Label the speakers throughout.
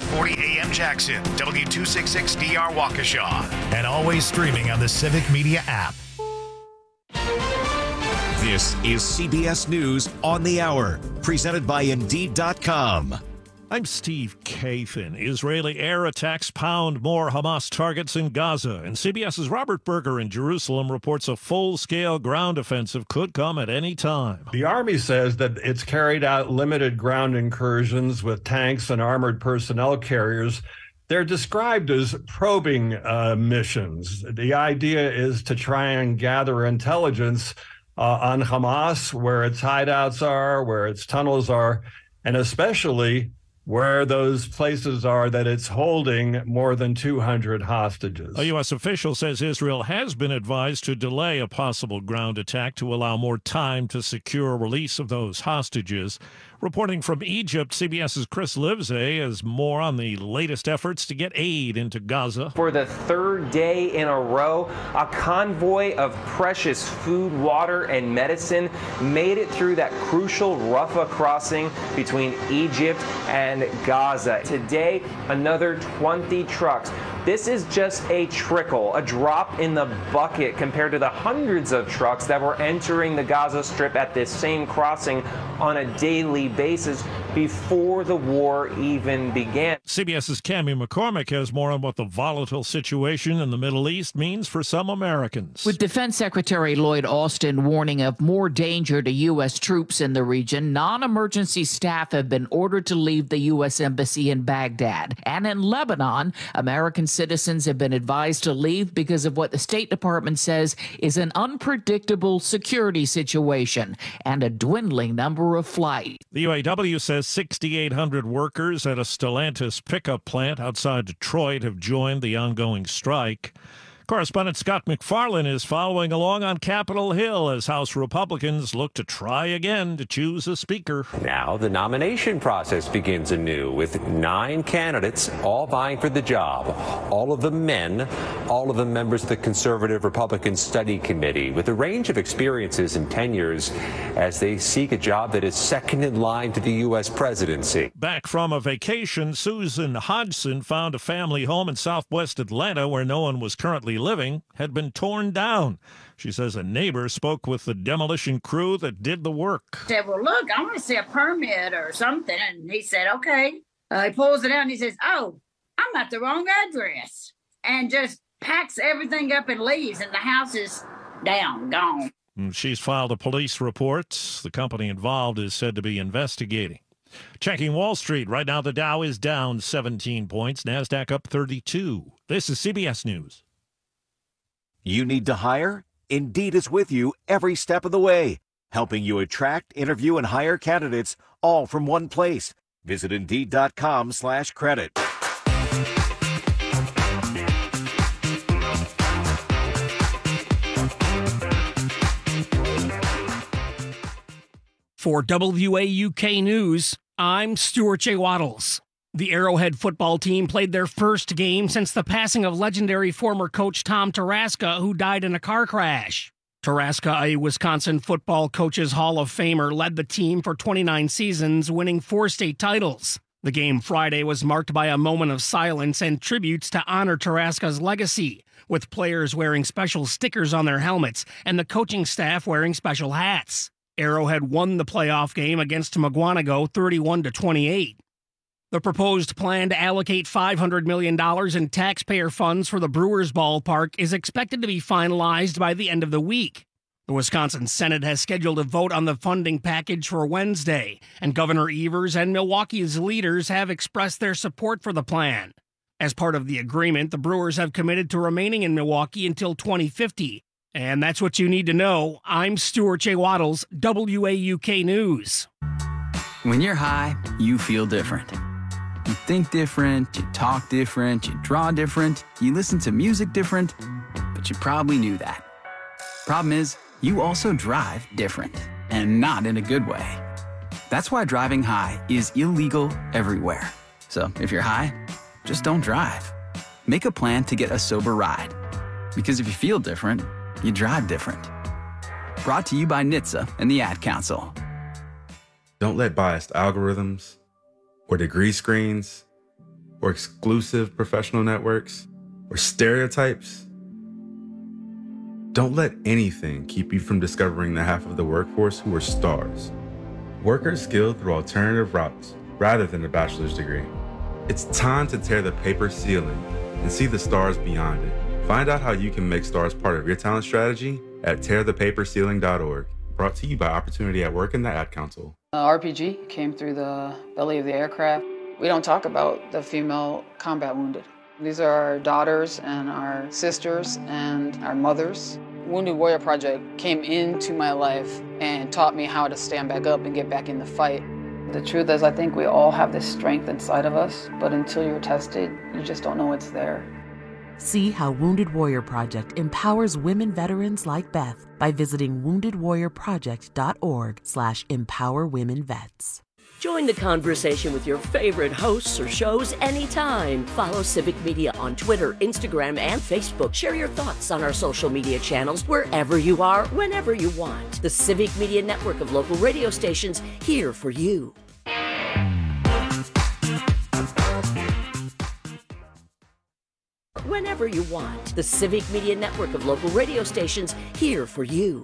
Speaker 1: 640 AM Jackson, W266DR Waukesha, and always streaming on the Civic Media app. This is CBS News on the Hour, presented by Indeed.com.
Speaker 2: I'm Steve Kathan. Israeli air attacks pound more Hamas targets in Gaza, and CBS's Robert Berger in Jerusalem reports a full-scale ground offensive could come at any time.
Speaker 3: The Army says that it's carried out limited ground incursions with tanks and armored personnel carriers. They're described as probing missions. The idea is to try and gather intelligence on Hamas, where its hideouts are, where its tunnels are, and especially where those places are that it's holding more than 200 hostages.
Speaker 2: A U.S. official says Israel has been advised to delay a possible ground attack to allow more time to secure release of those hostages. Reporting from Egypt, CBS's Chris Livesay has more on the latest efforts to get aid into Gaza.
Speaker 4: For the third day in a row, a convoy of precious food, water, and medicine made it through that crucial Rafah crossing between Egypt and Gaza. Today, another 20 trucks. This is just a trickle, a drop in the bucket compared to the hundreds of trucks that were entering the Gaza Strip at this same crossing on a daily basis before the war even began.
Speaker 2: CBS's Cammie McCormick has more on what the volatile situation in the Middle East means for some Americans.
Speaker 5: With Defense Secretary Lloyd Austin warning of more danger to U.S. troops in the region, non-emergency staff have been ordered to leave the U.S. Embassy in Baghdad. And in Lebanon, American citizens have been advised to leave because of what the State Department says is an unpredictable security situation and a dwindling number of flights.
Speaker 2: The UAW says 6,800 workers at a Stellantis pickup plant outside Detroit have joined the ongoing strike. Correspondent Scott McFarlane is following along on Capitol Hill as House Republicans look to try again to choose a speaker.
Speaker 6: Now the nomination process begins anew with 9 candidates all vying for the job. All of them men, all of them members of the Conservative Republican Study Committee with a range of experiences and tenures as they seek a job that is second in line to the U.S. presidency.
Speaker 2: Back from a vacation, Susan Hodgson found a family home in southwest Atlanta where no one was currently living had been torn down. She says a neighbor spoke with the demolition crew that did the work.
Speaker 7: Said, well, look, I want to see a permit or something. And he said, okay. He pulls it out and he says, oh, I'm at the wrong address. And just packs everything up and leaves. And the house is down, gone.
Speaker 2: She's filed a police report. The company involved is said to be investigating. Checking Wall Street. Right now, the Dow is down 17 points. NASDAQ up 32. This is CBS News.
Speaker 8: You need to hire? Indeed is with you every step of the way, helping you attract, interview, and hire candidates all from one place. Visit Indeed.com/credit.
Speaker 9: For WAUK News, I'm Stuart J. Waddles. The Arrowhead football team played their first game since the passing of legendary former coach Tom Tarasca, who died in a car crash. Tarasca, a Wisconsin Football Coaches Hall of Famer, led the team for 29 seasons, winning 4 state titles. The game Friday was marked by a moment of silence and tributes to honor Tarasca's legacy, with players wearing special stickers on their helmets and the coaching staff wearing special hats. Arrowhead won the playoff game against Mugwanago 31-28. The proposed plan to allocate $500 million in taxpayer funds for the Brewers ballpark is expected to be finalized by the end of the week. The Wisconsin Senate has scheduled a vote on the funding package for Wednesday, and Governor Evers and Milwaukee's leaders have expressed their support for the plan. As part of the agreement, the Brewers have committed to remaining in Milwaukee until 2050. And that's what you need to know. I'm Stuart J. Waddles, WAUK News.
Speaker 10: When you're high, you feel different. You think different, you talk different, you draw different, you listen to music different, but you probably knew that. Problem is, you also drive different, and not in a good way. That's why driving high is illegal everywhere. So if you're high, just don't drive. Make a plan to get a sober ride. Because if you feel different, you drive different. Brought to you by NHTSA and the Ad Council.
Speaker 11: Don't let biased algorithms or degree screens or exclusive professional networks, or stereotypes? Don't let anything keep you from discovering the half of the workforce who are stars. Workers skilled through alternative routes rather than a bachelor's degree. It's time to tear the paper ceiling and see the stars beyond it. Find out how you can make stars part of your talent strategy at tearthepaperceiling.org. Brought to you by Opportunity at Work and the Ad Council.
Speaker 12: RPG came through the belly of the aircraft. We don't talk about the female combat wounded. These are our daughters and our sisters and our mothers. Wounded Warrior Project came into my life and taught me how to stand back up and get back in the fight. The truth is, I think we all have this strength inside of us, but until you're tested, you just don't know it's there.
Speaker 13: See how Wounded Warrior Project empowers women veterans like Beth by visiting woundedwarriorproject.org/empowerwomenvets.
Speaker 14: Join the conversation with your favorite hosts or shows anytime. Follow Civic Media on Twitter, Instagram, and Facebook. Share your thoughts on our social media channels wherever you are, whenever you want. The Civic Media Network of local radio stations here for you. Whenever you want. The Civic Media Network of local radio stations here for you.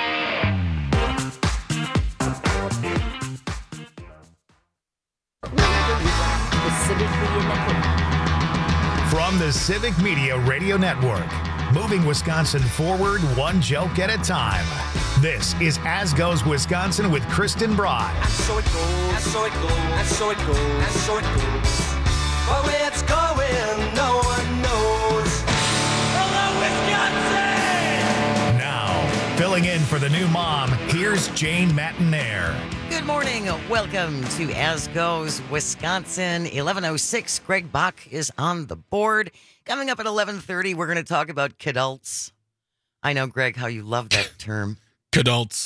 Speaker 1: From the Civic Media Radio Network, moving Wisconsin forward one joke at a time. This is As Goes Wisconsin with Kristen Bride.
Speaker 15: And so it goes, and so it goes, and so it goes, and so it goes. But where it's going, no one knows. Hello, Wisconsin!
Speaker 1: Now, filling in for the new mom, here's Jane Matinaire.
Speaker 16: Good morning. Welcome to As Goes Wisconsin. 11:06. Greg Bach is on the board. Coming up at 11:30, we're going to talk about kidults. I know, Greg, how you love that term.
Speaker 17: Kidults.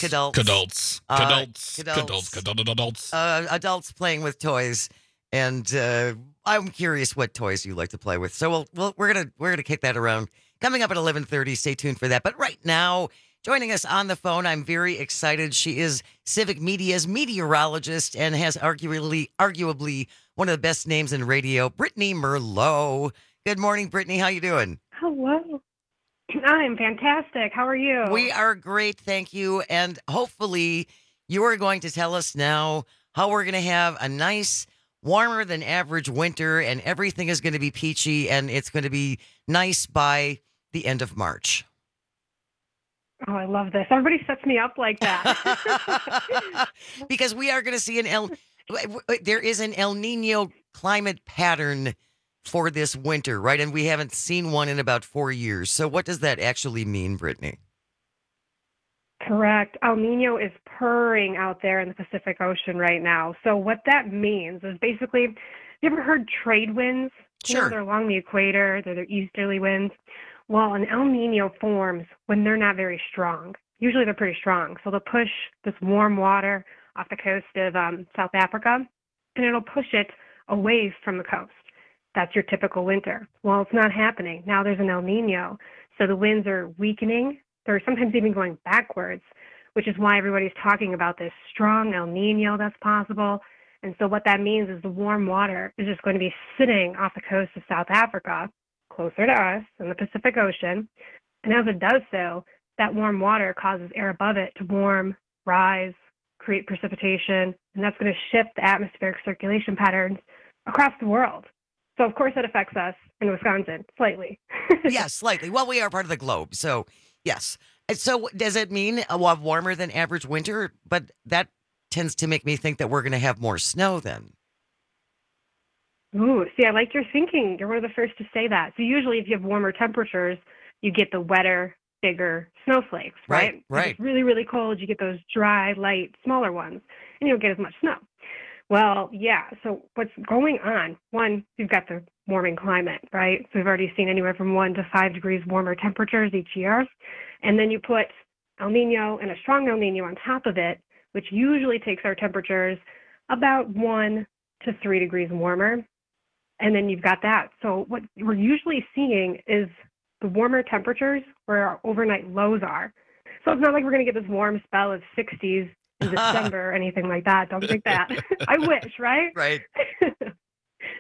Speaker 16: Adults playing with toys, and I'm curious what toys you like to play with. So we're gonna kick that around. Coming up at 11:30. Stay tuned for that. But right now, joining us on the phone, I'm very excited. She is Civic Media's meteorologist and has arguably one of the best names in radio, Brittany Merlot. Good morning, Brittany. How you doing?
Speaker 18: Hello. I'm fantastic. How are you?
Speaker 16: We are great, thank you. And hopefully you are going to tell us now how we're going to have a nice, warmer than average winter, and everything is going to be peachy, and it's going to be nice by the end of March.
Speaker 18: Oh, I love this. Everybody sets me up like that.
Speaker 16: Because we are going to see there is an El Nino climate pattern for this winter, right? And we haven't seen one in about 4 years. So what does that actually mean, Brittany?
Speaker 18: Correct. El Nino is purring out there in the Pacific Ocean right now. So what that means is basically, you ever heard trade winds?
Speaker 16: Sure.
Speaker 18: You know, they're along the equator. They're the easterly winds. Well, an El Nino forms when they're not very strong. Usually they're pretty strong. So they'll push this warm water off the coast of South Africa, and it'll push it away from the coast. That's your typical winter. Well, it's not happening. Now there's an El Nino. So the winds are weakening. They're sometimes even going backwards, which is why everybody's talking about this strong El Nino that's possible. And so what that means is the warm water is just going to be sitting off the coast of South Africa, closer to us in the Pacific Ocean. And as it does so, that warm water causes air above it to warm, rise, create precipitation, and that's going to shift the atmospheric circulation patterns across the world. So, of course, that affects us in Wisconsin slightly.
Speaker 16: Yes, slightly. Well, we are part of the globe, so yes. So does it mean a warmer than average winter? But that tends to make me think that we're going to have more snow then.
Speaker 18: Ooh, see, I like your thinking. You're one of the first to say that. So usually if you have warmer temperatures, you get the wetter, bigger snowflakes, right?
Speaker 16: Right.
Speaker 18: If it's really, really cold, you get those dry, light, smaller ones, and you don't get as much snow. Well, yeah, so what's going on? One, you've got the warming climate, right? So we've already seen anywhere from 1 to 5 degrees warmer temperatures each year. And then you put El Nino and a strong El Nino on top of it, which usually takes our temperatures about 1 to 3 degrees warmer. And then you've got that. So what we're usually seeing is the warmer temperatures where our overnight lows are. So it's not like we're going to get this warm spell of 60s in December or anything like that. Don't think that. I wish, right?
Speaker 16: Right.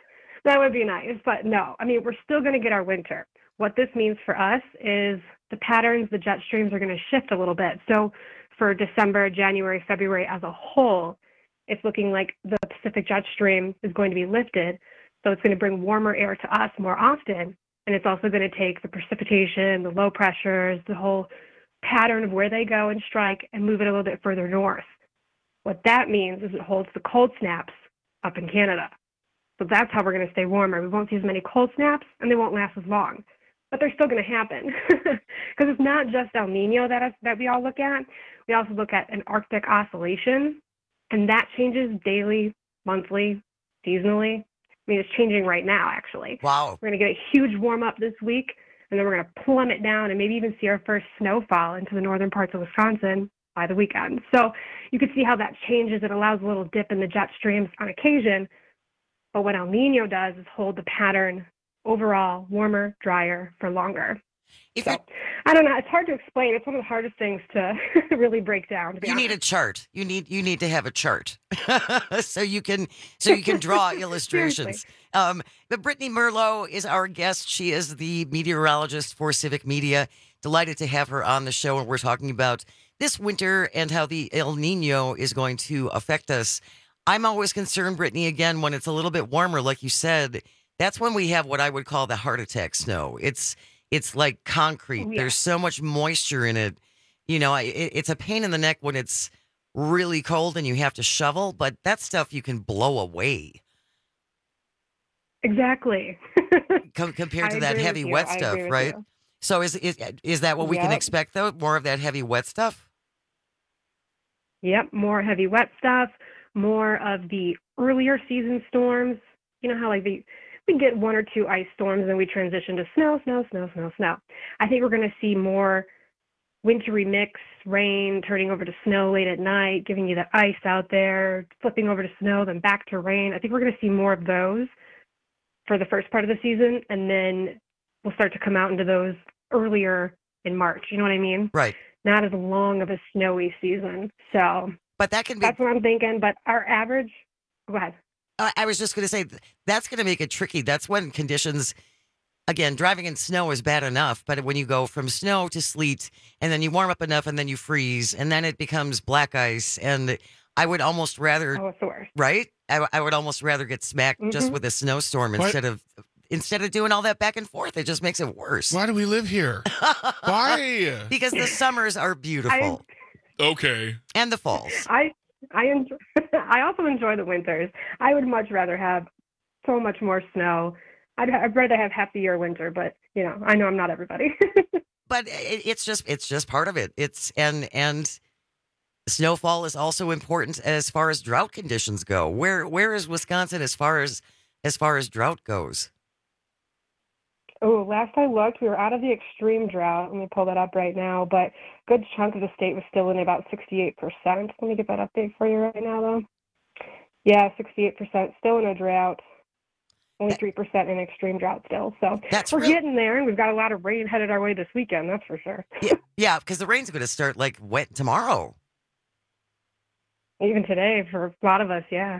Speaker 18: That would be nice, but no. I mean, we're still going to get our winter. What this means for us is the patterns, the jet streams are going to shift a little bit. So for December, January, February as a whole, it's looking like the Pacific jet stream is going to be lifted. So it's going to bring warmer air to us more often. And it's also going to take the precipitation, the low pressures, the whole pattern of where they go and strike and move it a little bit further north. What that means is it holds the cold snaps up in Canada. So that's how we're going to stay warmer. We won't see as many cold snaps, and they won't last as long. But they're still going to happen. Because it's not just El Nino that we all look at. We also look at an Arctic oscillation, and that changes daily, monthly, seasonally. I mean, it's changing right now, actually.
Speaker 16: Wow.
Speaker 18: We're going to get a huge warm-up this week, and then we're going to plummet down and maybe even see our first snowfall into the northern parts of Wisconsin by the weekend. So you can see how that changes. It allows a little dip in the jet streams on occasion. But what El Nino does is hold the pattern overall warmer, drier for longer. So, I don't know. It's hard to explain. It's one of the hardest things to really break down.
Speaker 16: You need a chart. You need to have a chart so you can draw illustrations. But Brittany Merlo is our guest. She is the meteorologist for Civic Media. Delighted to have her on the show, and we're talking about this winter and how the El Nino is going to affect us. I'm always concerned, Brittany, again, when it's a little bit warmer, like you said, that's when we have what I would call the heart attack snow. It's like concrete.
Speaker 18: Oh, yeah.
Speaker 16: There's so much moisture in it. You know, it's a pain in the neck when it's really cold and you have to shovel, but that stuff you can blow away.
Speaker 18: Exactly.
Speaker 16: Compared to that heavy wet stuff, right?
Speaker 18: You.
Speaker 16: So is that what we can expect, though? More of that heavy wet stuff?
Speaker 18: Yep, more heavy wet stuff, more of the earlier season storms. You know how we get one or two ice storms and then we transition to snow. I think we're going to see more wintry mix, rain turning over to snow late at night, giving you that ice out there, flipping over to snow, then back to rain. I think we're going to see more of those for the first part of the season, and then we'll start to come out into those earlier in March. You know what I mean?
Speaker 16: Right.
Speaker 18: Not as long of a snowy season. So,
Speaker 16: but that can be.
Speaker 18: That's what I'm thinking. But our average. Go ahead.
Speaker 16: I was just going to say that's going to make it tricky. That's when conditions. Again, driving in snow is bad enough, but when you go from snow to sleet, and then you warm up enough, and then you freeze, and then it becomes black ice, and I would almost rather.
Speaker 18: Oh, it's the worst.
Speaker 16: Right? I would almost rather get smacked just with a snowstorm instead of doing all that back and forth. It just makes it worse.
Speaker 17: Why do we live here? Why?
Speaker 16: Because the summers are beautiful.
Speaker 17: Okay.
Speaker 16: And the falls.
Speaker 18: I enjoy, I also enjoy the winters. I would much rather have so much more snow. I'd rather have half the year winter, but you know, I know I'm not everybody.
Speaker 16: But it's just part of it. And snowfall is also important as far as drought conditions go. Where is Wisconsin as far as drought goes?
Speaker 18: Oh, last I looked, we were out of the extreme drought. Let me pull that up right now. But a good chunk of the state was still in about 68%. Let me get that update for you right now, though. Yeah, 68%, still in a drought. Only 3% in extreme drought still. So we're getting there, and we've got a lot of rain headed our way this weekend, that's for sure.
Speaker 16: Yeah, because the rain's going to start like wet tomorrow.
Speaker 18: Even today, for a lot of us, yeah.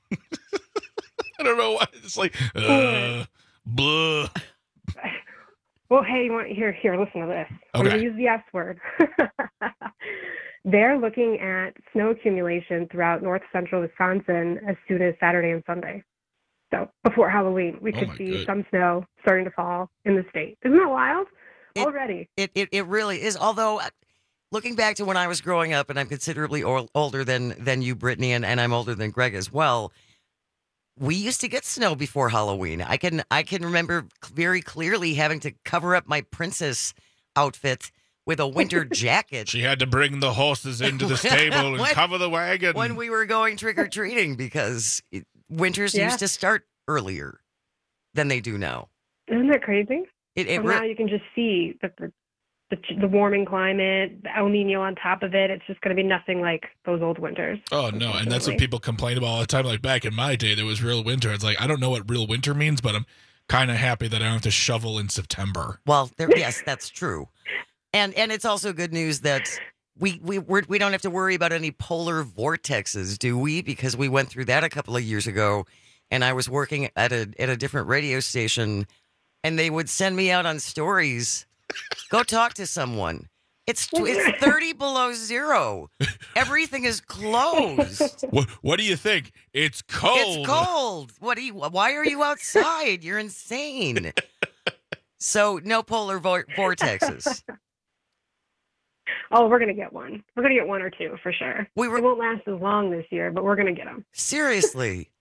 Speaker 17: I don't know why. It's like, blah.
Speaker 18: Well, hey, here, listen to this. I'm going to use the S word. They're looking at snow accumulation throughout north central Wisconsin as soon as Saturday and Sunday. So before Halloween, we could see some snow starting to fall in the state. Isn't that wild? Already.
Speaker 16: It really is. Although, looking back to when I was growing up, and I'm considerably older than you, Brittany, and I'm older than Greg as well, we used to get snow before Halloween. I can remember very clearly having to cover up my princess outfit with a winter jacket.
Speaker 17: She had to bring the horses into the stable and cover the wagon.
Speaker 16: When we were going trick-or-treating, because winters used to start earlier than they do now.
Speaker 18: Isn't that crazy? Now you can just see that the warming climate, the El Nino on top of it, it's just going to be nothing like those old winters.
Speaker 17: Oh, no, and that's what people complain about all the time. Like back in my day, there was real winter. It's like, I don't know what real winter means, but I'm kind of happy that I don't have to shovel in September.
Speaker 16: Well, yes, that's true. And it's also good news that we don't have to worry about any polar vortexes, do we? Because we went through that a couple of years ago, and I was working at a different radio station, and they would send me out on stories. Go talk to someone. It's 30 below zero. Everything is closed.
Speaker 17: What do you think? It's cold.
Speaker 16: It's cold. Why are you outside? You're insane. So no polar vortexes.
Speaker 18: Oh, we're going to get one. We're going to get one or two for sure. It won't last as long this year, but we're going to get them.
Speaker 16: Seriously.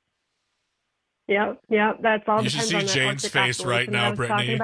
Speaker 18: Yep. That's all.
Speaker 17: You should see Jane's face right now, Brittany.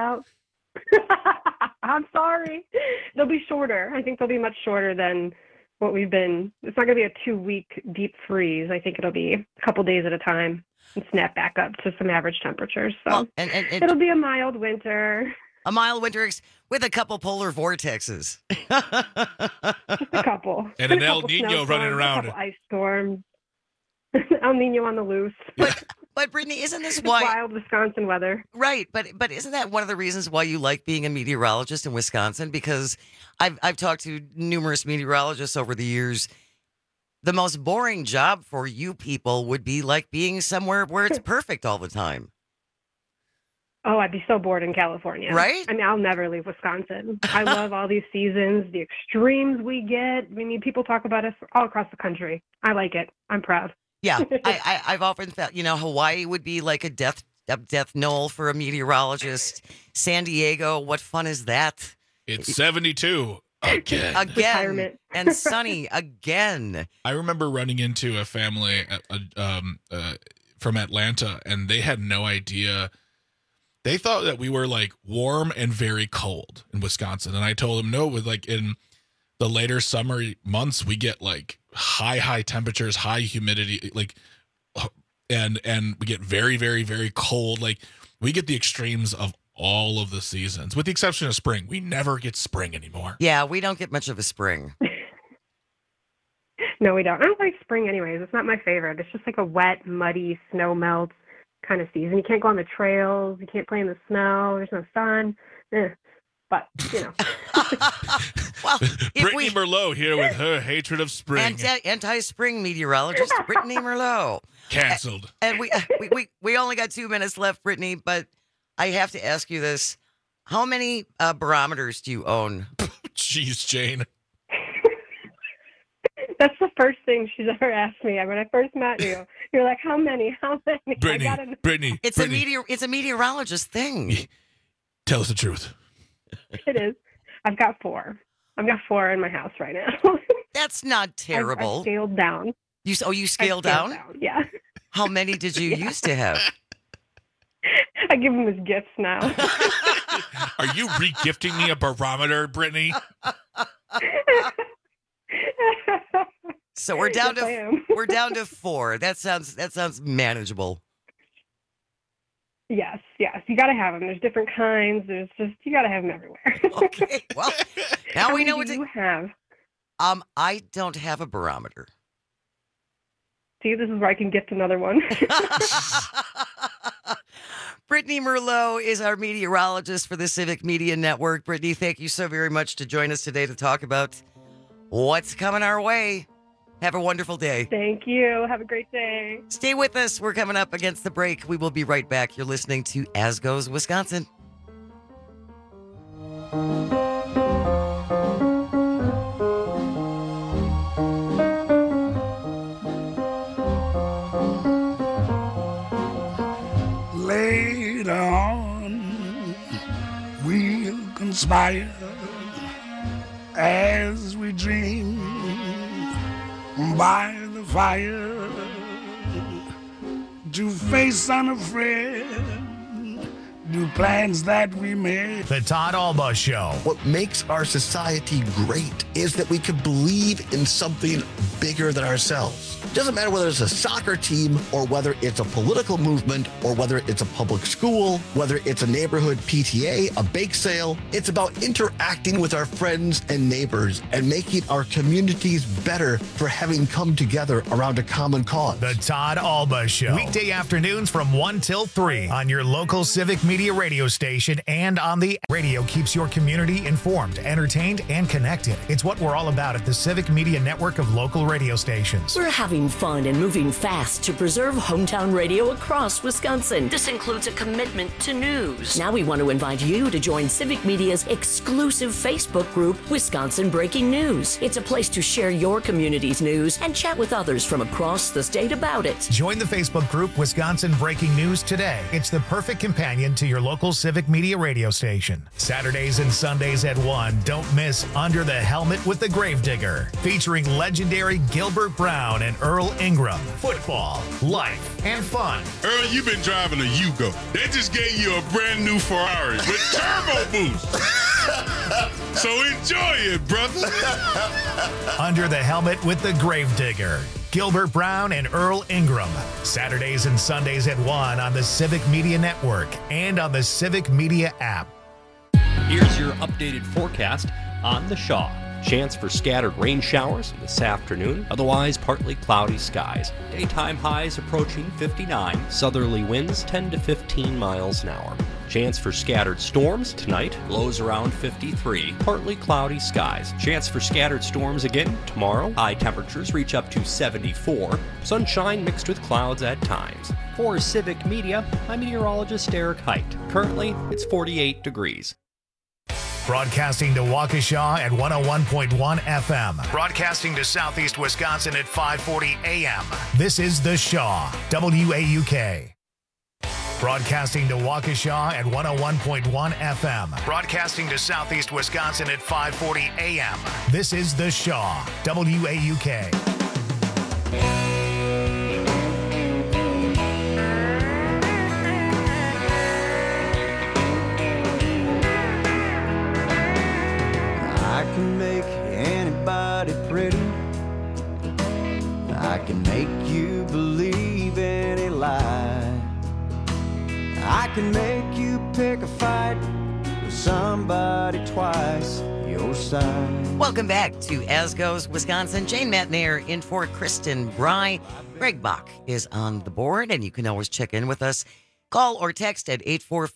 Speaker 18: I'm sorry. They'll be shorter. I think they'll be much shorter than what we've been. It's not going to be a 2-week deep freeze. I think it'll be a couple days at a time and snap back up to some average temperatures. So
Speaker 16: and
Speaker 18: it'll be a mild winter.
Speaker 16: A mild winter with a couple polar vortexes.
Speaker 18: Just a couple.
Speaker 17: And an El Nino running around.
Speaker 18: A couple ice storms. El Nino on the loose.
Speaker 16: But Brittany, isn't this why
Speaker 18: wild Wisconsin weather?
Speaker 16: Right, but isn't that one of the reasons why you like being a meteorologist in Wisconsin? Because I've talked to numerous meteorologists over the years. The most boring job for you people would be like being somewhere where it's perfect all the time.
Speaker 18: Oh, I'd be so bored in California.
Speaker 16: Right?
Speaker 18: I mean, I'll never leave Wisconsin. I love all these seasons, the extremes we get. I mean, people talk about us all across the country. I like it. I'm proud.
Speaker 16: Yeah, I've often felt, Hawaii would be like a death knoll for a meteorologist. San Diego, what fun is that?
Speaker 17: It's 72 again.
Speaker 16: Retirement. And sunny again.
Speaker 17: I remember running into a family from Atlanta, and they had no idea. They thought that we were like warm and very cold in Wisconsin, and I told them no. With like in the later summer months, we get like high temperatures, high humidity, like, and we get very, very, very cold. Like, we get the extremes of all of the seasons, with the exception of spring. We never get spring anymore.
Speaker 16: Yeah, we don't get much of a spring.
Speaker 18: No, we don't. I don't like spring anyways. It's not my favorite. It's just like a wet, muddy, snow melt kind of season. You can't go on the trails. You can't play in the snow. There's no sun. But,
Speaker 16: well,
Speaker 17: Brittany Merlot here with her hatred of spring.
Speaker 16: Anti-spring meteorologist Brittany Merlot.
Speaker 17: Canceled.
Speaker 16: And we only got 2 minutes left, Brittany, but I have to ask you this. How many barometers do you own?
Speaker 17: Jeez, Jane.
Speaker 18: That's the first thing she's ever asked me. When I first met you, you're like, how many?
Speaker 17: Brittany.
Speaker 16: It's a meteorologist thing.
Speaker 17: Tell us the truth.
Speaker 18: It is. I've got 4. I've got 4 in my house right now.
Speaker 16: That's not terrible.
Speaker 18: I scaled down.
Speaker 16: You scaled down?
Speaker 18: Yeah.
Speaker 16: How many did you used to have?
Speaker 18: I give them as gifts now.
Speaker 17: Are you re-gifting me a barometer, Brittany?
Speaker 16: So we're down to 4. That sounds manageable.
Speaker 18: Yes. You got to have them. There's different kinds. You got to have them everywhere.
Speaker 16: Okay. Well, now we know what
Speaker 18: you have.
Speaker 16: I don't have a barometer.
Speaker 18: See, this is where I can gift another one.
Speaker 16: Brittany Merlot is our meteorologist for the Civic Media Network. Brittany, thank you so very much to join us today to talk about what's coming our way. Have a wonderful day.
Speaker 18: Thank you. Have a great day.
Speaker 16: Stay with us. We're coming up against the break. We will be right back. You're listening to As Goes Wisconsin.
Speaker 19: Later on, we'll conspire as we dream by the fire to face unafraid new plans that we made.
Speaker 1: The Todd Alba Show.
Speaker 20: What makes our society great is that we can believe in something bigger than ourselves. It doesn't matter whether it's a soccer team or whether it's a political movement or whether it's a public school, whether it's a neighborhood PTA, a bake sale. It's about interacting with our friends and neighbors and making our communities better for having come together around a common cause.
Speaker 1: The Todd Alba Show. Weekday afternoons from 1 till 3 on your local Civic Media radio station and on the radio. Keeps your community informed, entertained, and connected. It's what we're all about at the Civic Media Network of local radio stations.
Speaker 14: We're having moving fun and moving fast to preserve hometown radio across Wisconsin. This includes a commitment to news. Now we want to invite you to join Civic Media's exclusive Facebook group, Wisconsin Breaking News. It's a place to share your community's news and chat with others from across the state about it.
Speaker 1: Join the Facebook group Wisconsin Breaking News today. It's the perfect companion to your local Civic Media radio station. Saturdays and Sundays at 1. Don't miss Under the Helmet with the Gravedigger, featuring legendary Gilbert Brown and Earl Ingram. Football, life, and fun.
Speaker 21: Earl, you've been driving a Yugo. They just gave you a brand new Ferrari with turbo boost. So enjoy it, brother.
Speaker 1: Under the Helmet with the Gravedigger. Gilbert Brown and Earl Ingram. Saturdays and Sundays at 1 on the Civic Media Network and on the Civic Media app.
Speaker 22: Here's your updated forecast on the Shaw. Chance for scattered rain showers this afternoon, otherwise partly cloudy skies. Daytime highs approaching 59, southerly winds 10 to 15 miles an hour. Chance for scattered storms tonight, lows around 53, partly cloudy skies. Chance for scattered storms again tomorrow, high temperatures reach up to 74, sunshine mixed with clouds at times. For Civic Media, I'm meteorologist Eric Height. Currently, it's 48 degrees.
Speaker 1: Broadcasting to Waukesha at 101.1 FM. Broadcasting to Southeast Wisconsin at 540 AM. This is The Shaw, WAUK. Broadcasting to Waukesha at 101.1 FM. Broadcasting to Southeast Wisconsin at 540 AM. This is The Shaw, WAUK.
Speaker 23: I can make anybody pretty. I can make you believe any lie. I can make you pick a fight with somebody twice your size.
Speaker 16: Welcome back to As Goes Wisconsin. Jane Matnair in for Kristen Bry. Greg Bach is on the board, and you can always check in with us. Call or text at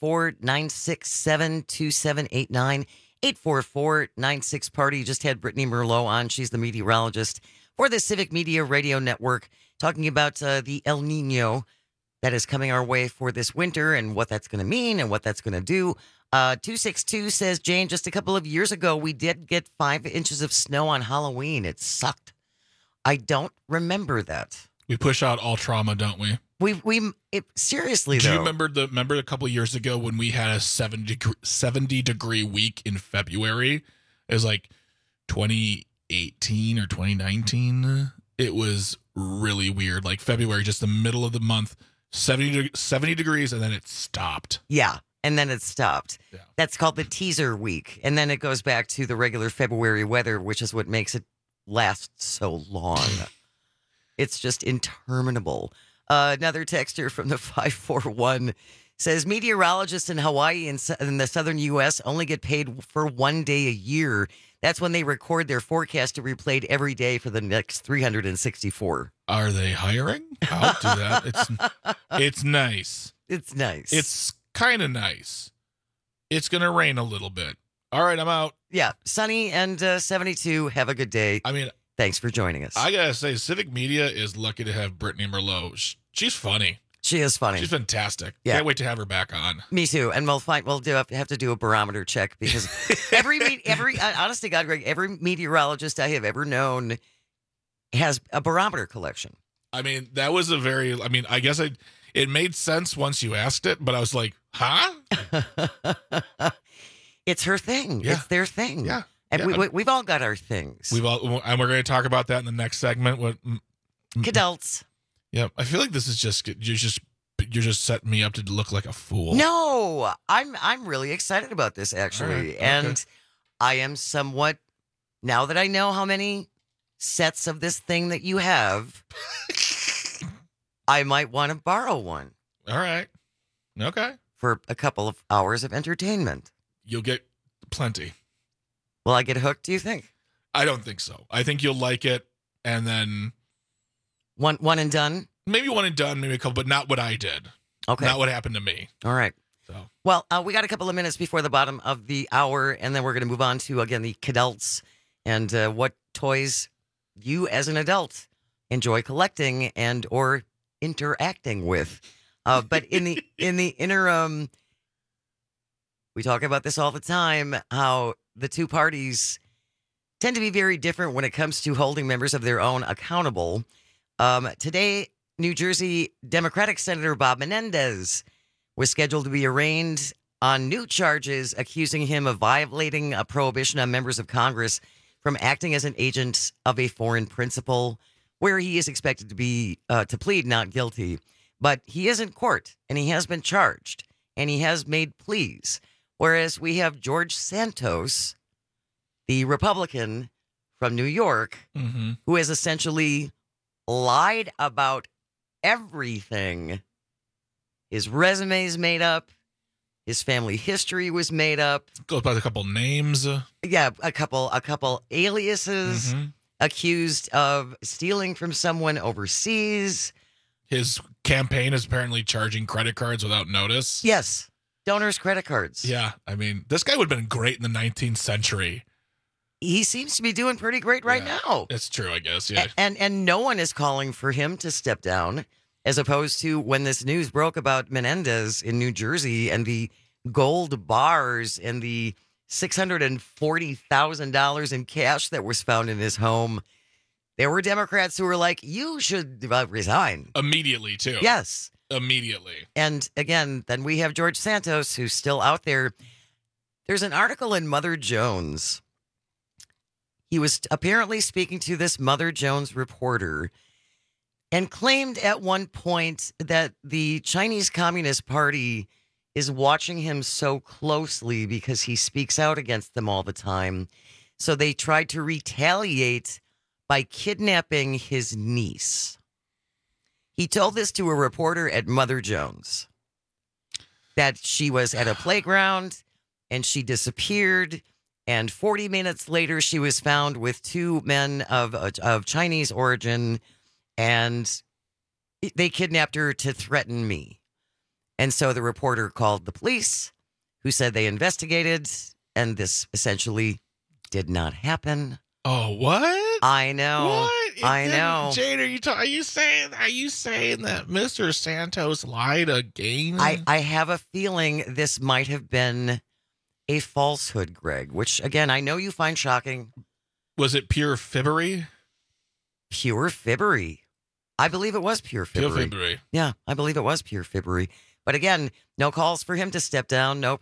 Speaker 16: 844-967-2789. 844-96-PARTY. You just had Brittany Merlot on. She's the meteorologist for the Civic Media Radio Network, talking about the El Nino that is coming our way for this winter and what that's going to mean and what that's going to do. 262 says, Jane, just a couple of years ago, we did get 5 inches of snow on Halloween. It sucked. I don't remember that.
Speaker 17: We push out all trauma, don't we?
Speaker 16: Seriously,
Speaker 17: Do
Speaker 16: though.
Speaker 17: you remember a couple of years ago when we had a 70 degree week in February? It was like 2018 or 2019. It was really weird. Like February, just the middle of the month, 70 degrees, and then it stopped.
Speaker 16: Yeah, and then it stopped. Yeah. That's called the teaser week. And then it goes back to the regular February weather, which is what makes it last so long. It's just interminable. Another texter from the 541 says, meteorologists in Hawaii and in the southern U.S. only get paid for 1 day a year. That's when they record their forecast to be played every day for the next 364.
Speaker 17: Are they hiring? I'll do that. It's nice.
Speaker 16: It's nice.
Speaker 17: It's kind of nice. It's going to rain a little bit. All right, I'm out.
Speaker 16: Yeah, sunny and 72. Have a good day.
Speaker 17: I mean,
Speaker 16: thanks for joining us.
Speaker 17: I got to say, Civic Media is lucky to have Brittany Merlot. She's funny.
Speaker 16: She is funny.
Speaker 17: She's fantastic.
Speaker 16: Yeah.
Speaker 17: Can't wait to have her back on.
Speaker 16: Me too. And we'll have to do a barometer check because honest to God, Greg, every meteorologist I have ever known has a barometer collection.
Speaker 17: I mean, that was I guess it made sense once you asked it, but I was like, huh?
Speaker 16: It's her thing. Yeah. It's their thing.
Speaker 17: Yeah.
Speaker 16: And we've all got our things.
Speaker 17: And we're going to talk about that in the next segment. What
Speaker 16: Adults.
Speaker 17: Yeah, I feel like this is you're just setting me up to look like a fool.
Speaker 16: No, I'm really excited about this actually,
Speaker 17: All right, okay.
Speaker 16: And I am somewhat, now that I know how many sets of this thing that you have, I might want to borrow one.
Speaker 17: All right, okay,
Speaker 16: for a couple of hours of entertainment.
Speaker 17: You'll get plenty.
Speaker 16: Will I get hooked? Do you think?
Speaker 17: I don't think so. I think you'll like it, and then.
Speaker 16: One and done?
Speaker 17: Maybe one and done, maybe a couple, but not what I did.
Speaker 16: Okay.
Speaker 17: Not what happened to me.
Speaker 16: All right.
Speaker 17: So.
Speaker 16: Well, we got a couple of minutes before the bottom of the hour, and then we're going to move on to, again, the Kidults and what toys you as an adult enjoy collecting and or interacting with. But in the interim, we talk about this all the time, how the two parties tend to be very different when it comes to holding members of their own accountable. Today, New Jersey Democratic Senator Bob Menendez was scheduled to be arraigned on new charges accusing him of violating a prohibition on members of Congress from acting as an agent of a foreign principal, where he is expected to be to plead not guilty. But he is in court, and he has been charged, and he has made pleas. Whereas we have George Santos, the Republican from New York, who has essentially lied about everything. His resume is made up. His family history was made up.
Speaker 17: Goes by a couple names.
Speaker 16: Yeah, a couple aliases. Accused of stealing from someone overseas.
Speaker 17: His campaign is apparently charging credit cards without notice.
Speaker 16: Yes, donors' credit cards.
Speaker 17: Yeah, I mean, this guy would have been great in the 19th century.
Speaker 16: He seems to be doing pretty great right now.
Speaker 17: It's true, I guess, yeah.
Speaker 16: And no one is calling for him to step down, as opposed to when this news broke about Menendez in New Jersey and the gold bars and the $640,000 in cash that was found in his home. There were Democrats who were like, you should resign.
Speaker 17: Immediately, too.
Speaker 16: Yes.
Speaker 17: Immediately.
Speaker 16: And again, then we have George Santos, who's still out there. There's an article in Mother Jones. He was apparently speaking to this Mother Jones reporter and claimed at one point that the Chinese Communist Party is watching him so closely because he speaks out against them all the time. So they tried to retaliate by kidnapping his niece. He told this to a reporter at Mother Jones, that she was at a playground and she disappeared. And 40 minutes later, she was found with two men of Chinese origin, and they kidnapped her to threaten me. And so the reporter called the police, who said they investigated, and this essentially did not happen.
Speaker 17: Oh, what?
Speaker 16: I know.
Speaker 17: What?
Speaker 16: I know.
Speaker 17: Jade, are you saying that Mr. Santos lied again?
Speaker 16: I have a feeling this might have been a falsehood, Greg, which, again, I know you find shocking.
Speaker 17: Was it pure fibbery?
Speaker 16: Pure fibbery. I believe it was pure fibbery.
Speaker 17: Pure fibbery.
Speaker 16: Yeah, I believe it was pure fibbery. But again, no calls for him to step down. No,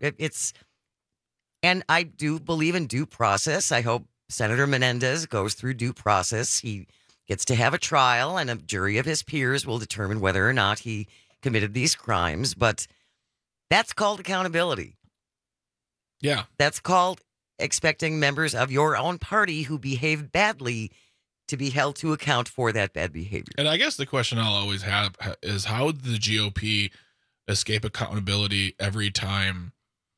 Speaker 16: and I do believe in due process. I hope Senator Menendez goes through due process. He gets to have a trial, and a jury of his peers will determine whether or not he committed these crimes. But that's called accountability.
Speaker 17: Yeah.
Speaker 16: That's called expecting members of your own party who behave badly to be held to account for that bad behavior.
Speaker 17: And I guess the question I'll always have is, how did the GOP escape accountability every time?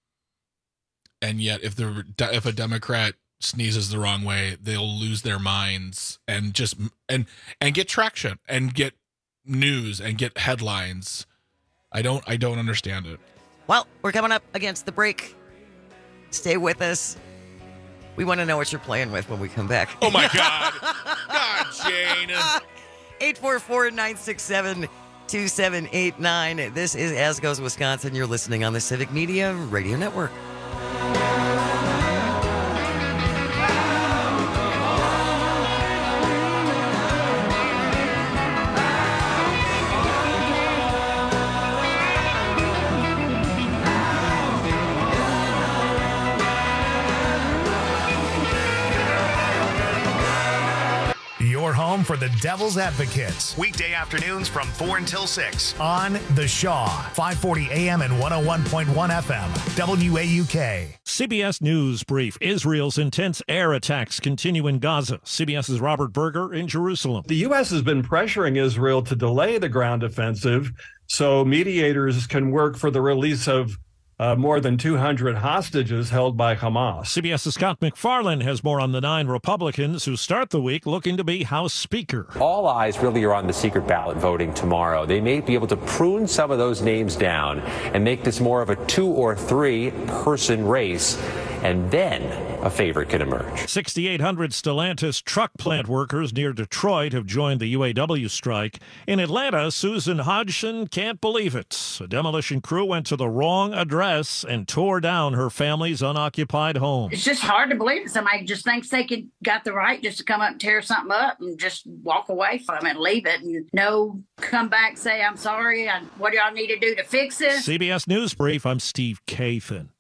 Speaker 17: And yet, if a Democrat sneezes the wrong way, they'll lose their minds and just and get traction and get news and get headlines. I don't understand it.
Speaker 16: Well, we're coming up against the break. Stay with us. We want to know what you're playing with when we come back.
Speaker 17: Oh, my God. God, Jane.
Speaker 16: 844-967-2789. This is As Goes Wisconsin. You're listening on the Civic Media Radio Network.
Speaker 1: Your home for the Devil's Advocates. Weekday afternoons from 4 until 6 on The Shaw, 540 AM and 101.1 FM, WAUK.
Speaker 2: CBS News Brief. Israel's intense air attacks continue in Gaza. CBS's Robert Berger in Jerusalem.
Speaker 3: The U.S. has been pressuring Israel to delay the ground offensive so mediators can work for the release of more than 200 hostages held by Hamas.
Speaker 2: CBS's Scott McFarland has more on the 9 Republicans who start the week looking to be House Speaker.
Speaker 6: All eyes really are on the secret ballot voting tomorrow. They may be able to prune some of those names down and make this more of a 2 or 3 person race. and then a favorite can emerge.
Speaker 2: 6,800 Stellantis truck plant workers near Detroit have joined the UAW strike. In Atlanta, Susan Hodgson can't believe it. A demolition crew went to the wrong address and tore down her family's unoccupied home.
Speaker 4: It's just hard to believe that somebody just thinks they got the right just to come up and tear something up and just walk away from it and leave it and no come back, say, I'm sorry, what do y'all need to do to fix this?
Speaker 2: CBS News Brief, I'm Steve Kathan.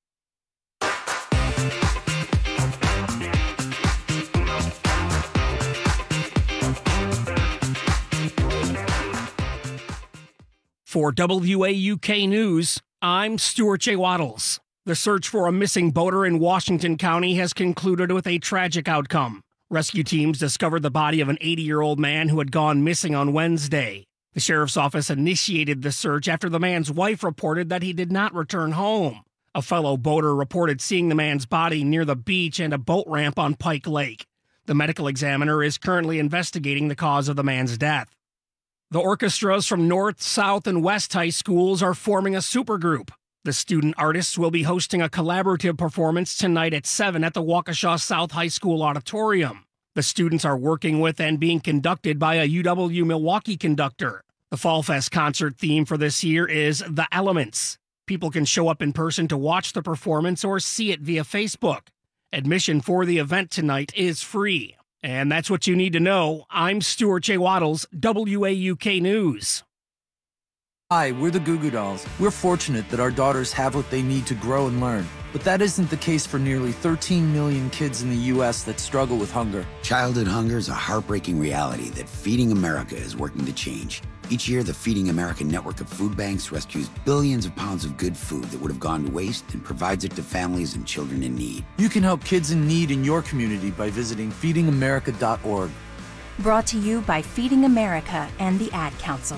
Speaker 9: For WAUK News, I'm Stuart J. Waddles. The search for a missing boater in Washington County has concluded with a tragic outcome. Rescue teams discovered the body of an 80-year-old man who had gone missing on Wednesday. The sheriff's office initiated the search after the man's wife reported that he did not return home. A fellow boater reported seeing the man's body near the beach and a boat ramp on Pike Lake. The medical examiner is currently investigating the cause of the man's death. The orchestras from North, South, and West high schools are forming a supergroup. The student artists will be hosting a collaborative performance tonight at 7 at the Waukesha South High School auditorium. The students are working with and being conducted by a UW-Milwaukee conductor. The Fall Fest concert theme for this year is The Elements. People can show up in person to watch the performance or see it via Facebook. Admission for the event tonight is free. And that's what you need to know. I'm Stuart J. Waddles, WAUK News.
Speaker 5: Hi, we're the Goo Goo Dolls. We're fortunate that our daughters have what they need to grow and learn. But that isn't the case for nearly 13 million kids in the U.S. that struggle with hunger.
Speaker 7: Childhood hunger is a heartbreaking reality that Feeding America is working to change. Each year, the Feeding America network of food banks rescues billions of pounds of good food that would have gone to waste and provides it to families and children in need.
Speaker 5: You can help kids in need in your community by visiting feedingamerica.org.
Speaker 24: Brought to you by Feeding America and the Ad Council.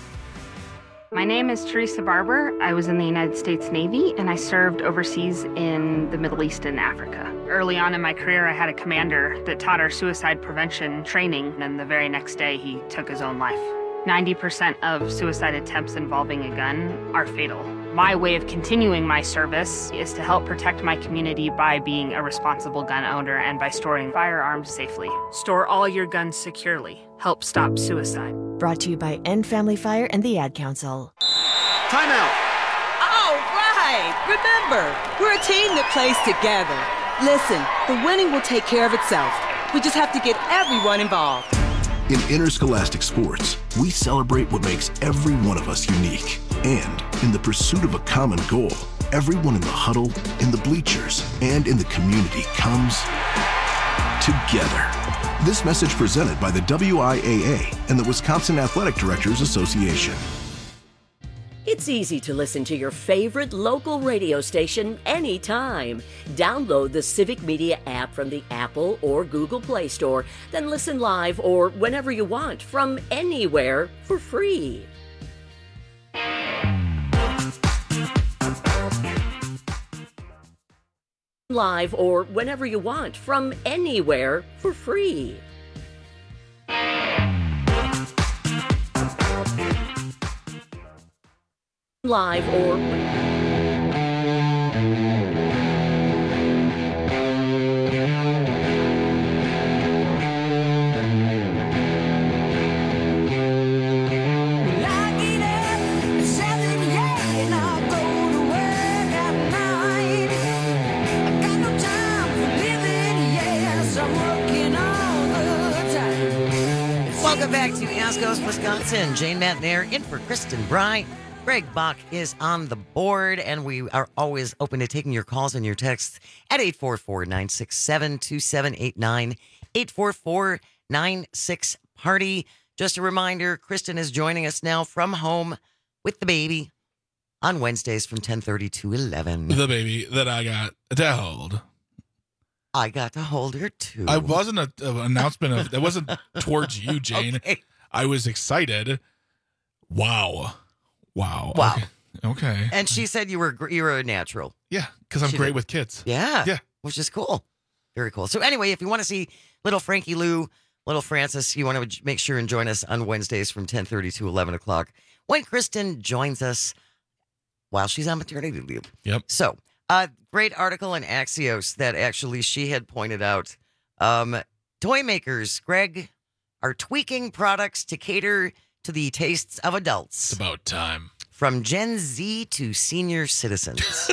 Speaker 25: My name is Teresa Barber. I was in the United States Navy and I served overseas in the Middle East and Africa. Early on in my career, I had a commander that taught our suicide prevention training, and the very next day he took his own life. 90% of suicide attempts involving a gun are fatal. My way of continuing my service is to help protect my community by being a responsible gun owner and by storing firearms safely. Store all your guns securely. Help stop suicide.
Speaker 26: Brought to you by End Family Fire and the Ad Council.
Speaker 27: Timeout! All right! Remember, we're a team that plays together. Listen, the winning will take care of itself. We just have to get everyone involved.
Speaker 28: In interscholastic sports, we celebrate what makes every one of us unique. And in the pursuit of a common goal, everyone in the huddle, in the bleachers, and in the community comes together. This message presented by the WIAA and the Wisconsin Athletic Directors Association.
Speaker 14: It's easy to listen to your favorite local radio station anytime. Download the Civic Media app from the Apple or Google Play Store, then listen live or whenever you want from anywhere for free. Live or whenever you want from anywhere for free. Live or
Speaker 16: Welcome back to Ask Us Wisconsin. Jane Matnair in for Kristen Bry. Greg Bach is on the board, and we are always open to taking your calls and your texts at 844-967-2789, 844-96-PARTY. Just a reminder, Kristen is joining us now from home with the baby on Wednesdays from 10:30 to 11.
Speaker 17: The baby that I got to hold.
Speaker 16: I got to hold her, too.
Speaker 17: I wasn't an announcement of, it wasn't towards you, Jane.
Speaker 16: Okay.
Speaker 17: I was excited. Wow. Okay.
Speaker 16: And she said you were a natural.
Speaker 17: Yeah, because I'm great with kids.
Speaker 16: Yeah. Which is cool. Very cool. So anyway, if you want to see little Frankie Lou, little Francis, you want to make sure and join us on Wednesdays from 10:30 to 11 o'clock when Kristen joins us while she's on maternity leave.
Speaker 17: Yep.
Speaker 16: So Great article in Axios that actually she had pointed out. Toy makers, Greg, are tweaking products to cater to the tastes of adults.
Speaker 17: It's about time.
Speaker 16: From Gen Z to senior citizens.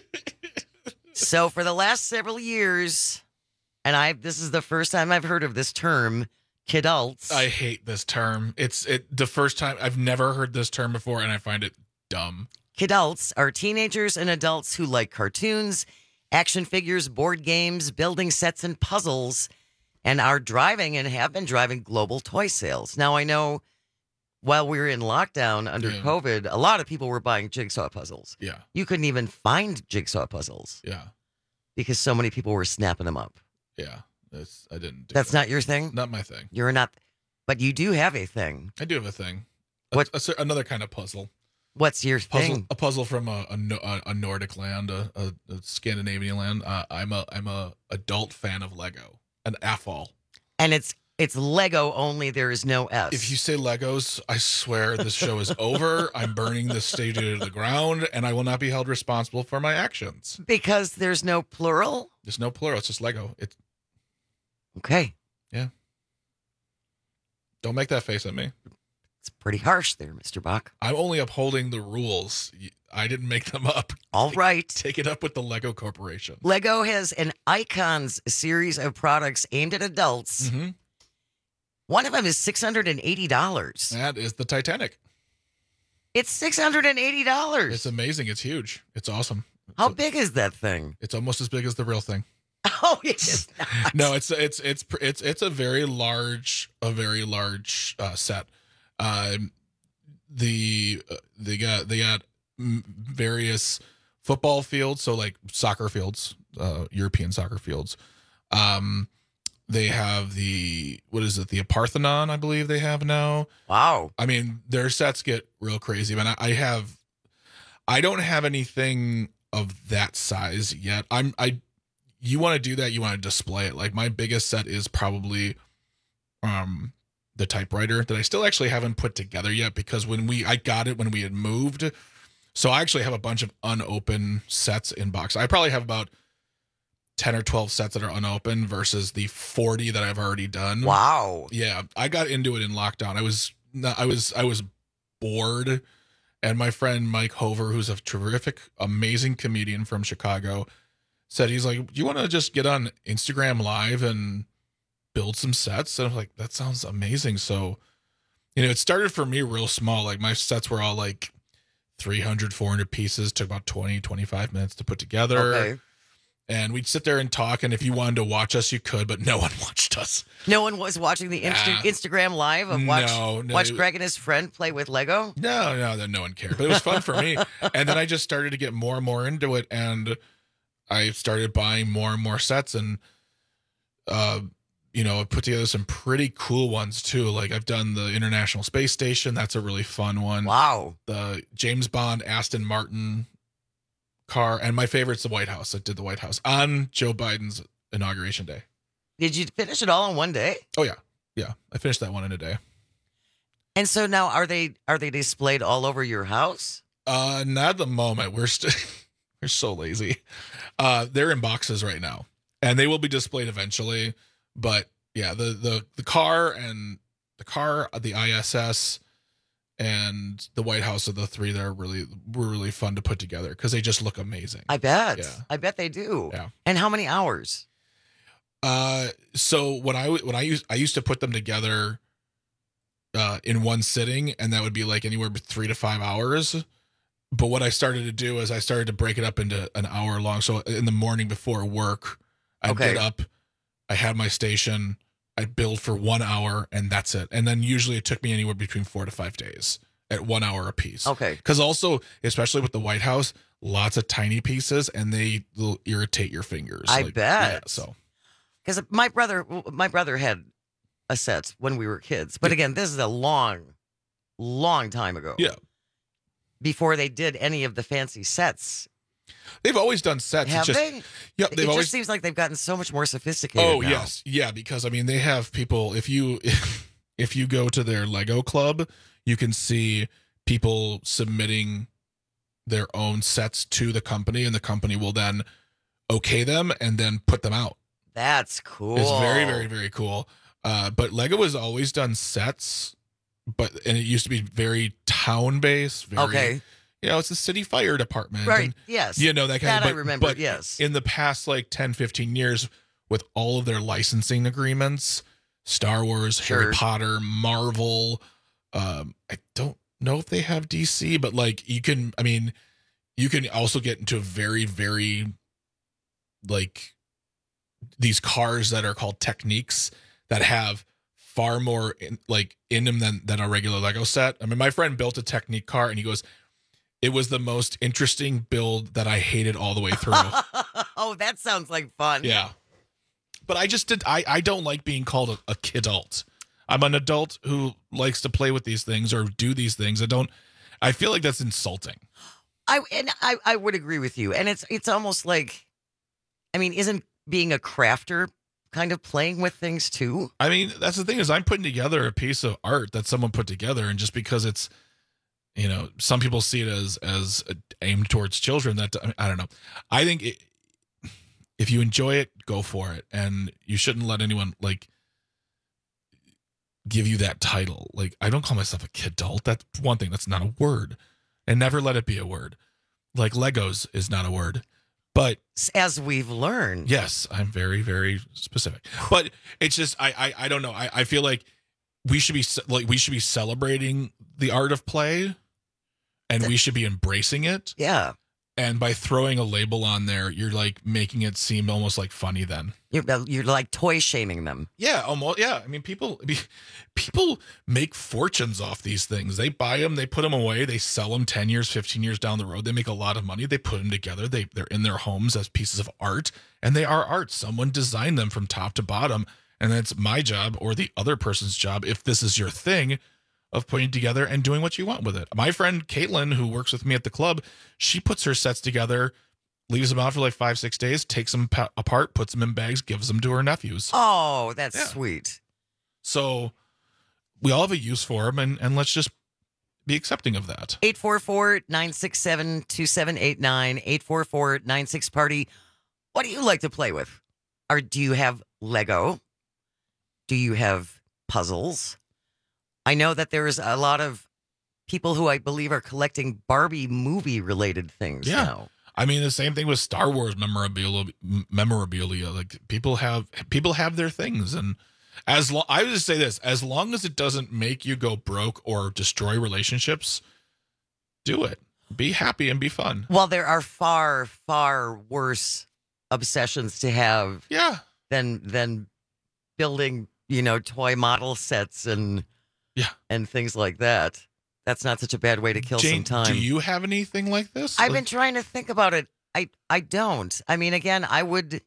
Speaker 16: So for the last several years, and this is the first time I've heard of this term, kidults.
Speaker 17: I hate this term. It's the first time I've never heard this term before, and I find it dumb.
Speaker 16: Kidults are teenagers and adults who like cartoons, action figures, board games, building sets, and puzzles, and are driving and have been driving global toy sales. Now, I know while we were in lockdown under COVID, a lot of people were buying jigsaw puzzles.
Speaker 17: Yeah.
Speaker 16: You couldn't even find jigsaw puzzles.
Speaker 17: Yeah.
Speaker 16: Because so many people were snapping them up.
Speaker 17: Yeah. I didn't do
Speaker 16: That's
Speaker 17: that.
Speaker 16: not your thing?
Speaker 17: Not my thing.
Speaker 16: You're not, but you do have a thing.
Speaker 17: I do have a thing. Another kind of puzzle.
Speaker 16: What's your thing?
Speaker 17: A puzzle from a Nordic land, a Scandinavian land. I'm a adult fan of Lego, an AFOL.
Speaker 16: And it's Lego only. There is no S.
Speaker 17: If you say Legos, I swear this show is over. I'm burning this studio to the ground, and I will not be held responsible for my actions.
Speaker 16: Because there's no plural?
Speaker 17: There's no plural. It's just Lego.
Speaker 16: Okay.
Speaker 17: Yeah. Don't make that face at me.
Speaker 16: It's pretty harsh there, Mr. Bach.
Speaker 17: I'm only upholding the rules. I didn't make them up.
Speaker 16: All right.
Speaker 17: Take it up with the Lego Corporation.
Speaker 16: Lego has an Icons series of products aimed at adults.
Speaker 17: Mm-hmm.
Speaker 16: One of them is $680.
Speaker 17: That is the Titanic.
Speaker 16: It's $680.
Speaker 17: It's amazing. It's huge. It's awesome.
Speaker 16: How big is that thing?
Speaker 17: It's almost as big as the real thing.
Speaker 16: Oh, it is not.
Speaker 17: No, it's a very large set. They got various football fields, so like soccer fields, European soccer fields. They have the Parthenon, I believe they have now.
Speaker 16: Wow.
Speaker 17: I mean, their sets get real crazy. And I don't have anything of that size yet. You want to do that, you want to display it. Like my biggest set is probably the typewriter that I still actually haven't put together yet because I got it when we had moved. So I actually have a bunch of unopened sets in box. I probably have about 10 or 12 sets that are unopened versus the 40 that I've already done.
Speaker 16: Wow.
Speaker 17: Yeah, I got into it in lockdown. I was bored, and my friend Mike Hover, who's a terrific, amazing comedian from Chicago, said he's like, "Do you want to just get on Instagram Live and build some sets?" And I'm like, "That sounds amazing." So, it started for me real small. Like my sets were all like 300, 400 pieces. Took about 20, 25 minutes to put together.
Speaker 16: Okay.
Speaker 17: And we'd sit there and talk, and if you wanted to watch us, you could, but no one watched us.
Speaker 16: No one was watching the Instagram Live of watch Greg and his friend play with Lego?
Speaker 17: No one cared. But it was fun for me. And then I just started to get more and more into it, and I started buying more and more sets, and I put together some pretty cool ones too. Like I've done the International Space Station. That's a really fun one.
Speaker 16: Wow.
Speaker 17: The James Bond Aston Martin car, and my favorite's the White House. I did the White House on Joe Biden's inauguration day.
Speaker 16: Did you finish it all in one day?
Speaker 17: Oh yeah. I finished that one in a day.
Speaker 16: And so now are they displayed all over your house?
Speaker 17: Not at the moment. We're so lazy. They're in boxes right now, and they will be displayed eventually. But yeah, the car, the ISS, and the White House are the three that were really fun to put together because they just look amazing.
Speaker 16: I bet.
Speaker 17: Yeah.
Speaker 16: I bet they do.
Speaker 17: Yeah.
Speaker 16: And how many hours?
Speaker 17: So when I used to put them together in one sitting, and that would be like anywhere between 3 to 5 hours. But what I started to do is I started to break it up into an hour long. So in the morning before work, I'd get up, I had my station, I'd build for 1 hour, and that's it. And then usually it took me anywhere between 4 to 5 days at 1 hour a piece.
Speaker 16: Okay.
Speaker 17: Because also, especially with the White House, lots of tiny pieces, and they will irritate your fingers.
Speaker 16: I bet.
Speaker 17: Yeah, so.
Speaker 16: Because my brother had a set when we were kids. But again, this is a long time ago.
Speaker 17: Yeah.
Speaker 16: Before they did any of the fancy sets.
Speaker 17: They've always done sets.
Speaker 16: Have they?
Speaker 17: Yeah,
Speaker 16: it just seems like they've gotten so much more sophisticated.
Speaker 17: Oh,
Speaker 16: now.
Speaker 17: yes. Yeah, because I mean they have people, if you go to their Lego club, you can see people submitting their own sets to the company, and the company will then okay them and then put them out.
Speaker 16: That's cool.
Speaker 17: It's very, very, very cool. But Lego has always done sets, and it used to be very town-based. Okay. It's the city fire department.
Speaker 16: Right,
Speaker 17: and,
Speaker 16: yes.
Speaker 17: that kind
Speaker 16: that
Speaker 17: of.
Speaker 16: I remember,
Speaker 17: but
Speaker 16: yes.
Speaker 17: in the past, 10, 15 years, with all of their licensing agreements, Star Wars, Harry Potter, Marvel, I don't know if they have DC, but you can also get into very, very, these cars that are called Techniques that have far more in them than a regular Lego set. I mean, my friend built a Technique car, and he goes, it was the most interesting build that I hated all the way through.
Speaker 16: Oh, that sounds like fun.
Speaker 17: Yeah. But I don't like being called a kidult. I'm an adult who likes to play with these things or do these things. I feel like that's insulting.
Speaker 16: I would agree with you. And it's almost like, isn't being a crafter kind of playing with things too?
Speaker 17: I mean, that's the thing is I'm putting together a piece of art that someone put together, and just because it's, some people see it as aimed towards children. That I don't know. I think if you enjoy it, go for it, and you shouldn't let anyone give you that title. I don't call myself a kidult. That's one thing. That's not a word, and never let it be a word. Legos is not a word. But
Speaker 16: as we've learned,
Speaker 17: yes, I'm very, very specific. But it's just I don't know. I feel like we should be celebrating the art of play, and we should be embracing it.
Speaker 16: Yeah.
Speaker 17: And by throwing a label on there, you're making it seem almost funny. Then
Speaker 16: you're toy shaming them.
Speaker 17: Yeah, almost. Yeah, I mean, people make fortunes off these things. They buy them, they put them away, they sell them 10 years, 15 years down the road. They make a lot of money. They put them together. They're in their homes as pieces of art, and they are art. Someone designed them from top to bottom, and it's my job or the other person's job, if this is your thing, of putting together and doing what you want with it. My friend Caitlin, who works with me at the club, she puts her sets together, leaves them out for 5-6 days, takes them apart, puts them in bags, gives them to her nephews.
Speaker 16: Oh, that's sweet.
Speaker 17: So we all have a use for them, and let's just be accepting of that.
Speaker 16: 844-967-2789, 844-96-PARTY. What do you like to play with? Or do you have Lego? Do you have puzzles? I know that there's a lot of people who I believe are collecting Barbie movie-related things now.
Speaker 17: I mean, the same thing with Star Wars memorabilia. People have their things, and I would just say this: as long as it doesn't make you go broke or destroy relationships, do it. Be happy and be fun.
Speaker 16: Well, there are far, far worse obsessions to have.
Speaker 17: Yeah.
Speaker 16: Than building, toy model sets and things like that. That's not such a bad way to kill
Speaker 17: Jane,
Speaker 16: some time.
Speaker 17: Do you have anything like this?
Speaker 16: I've been trying to think about it. I don't. I mean, again, I would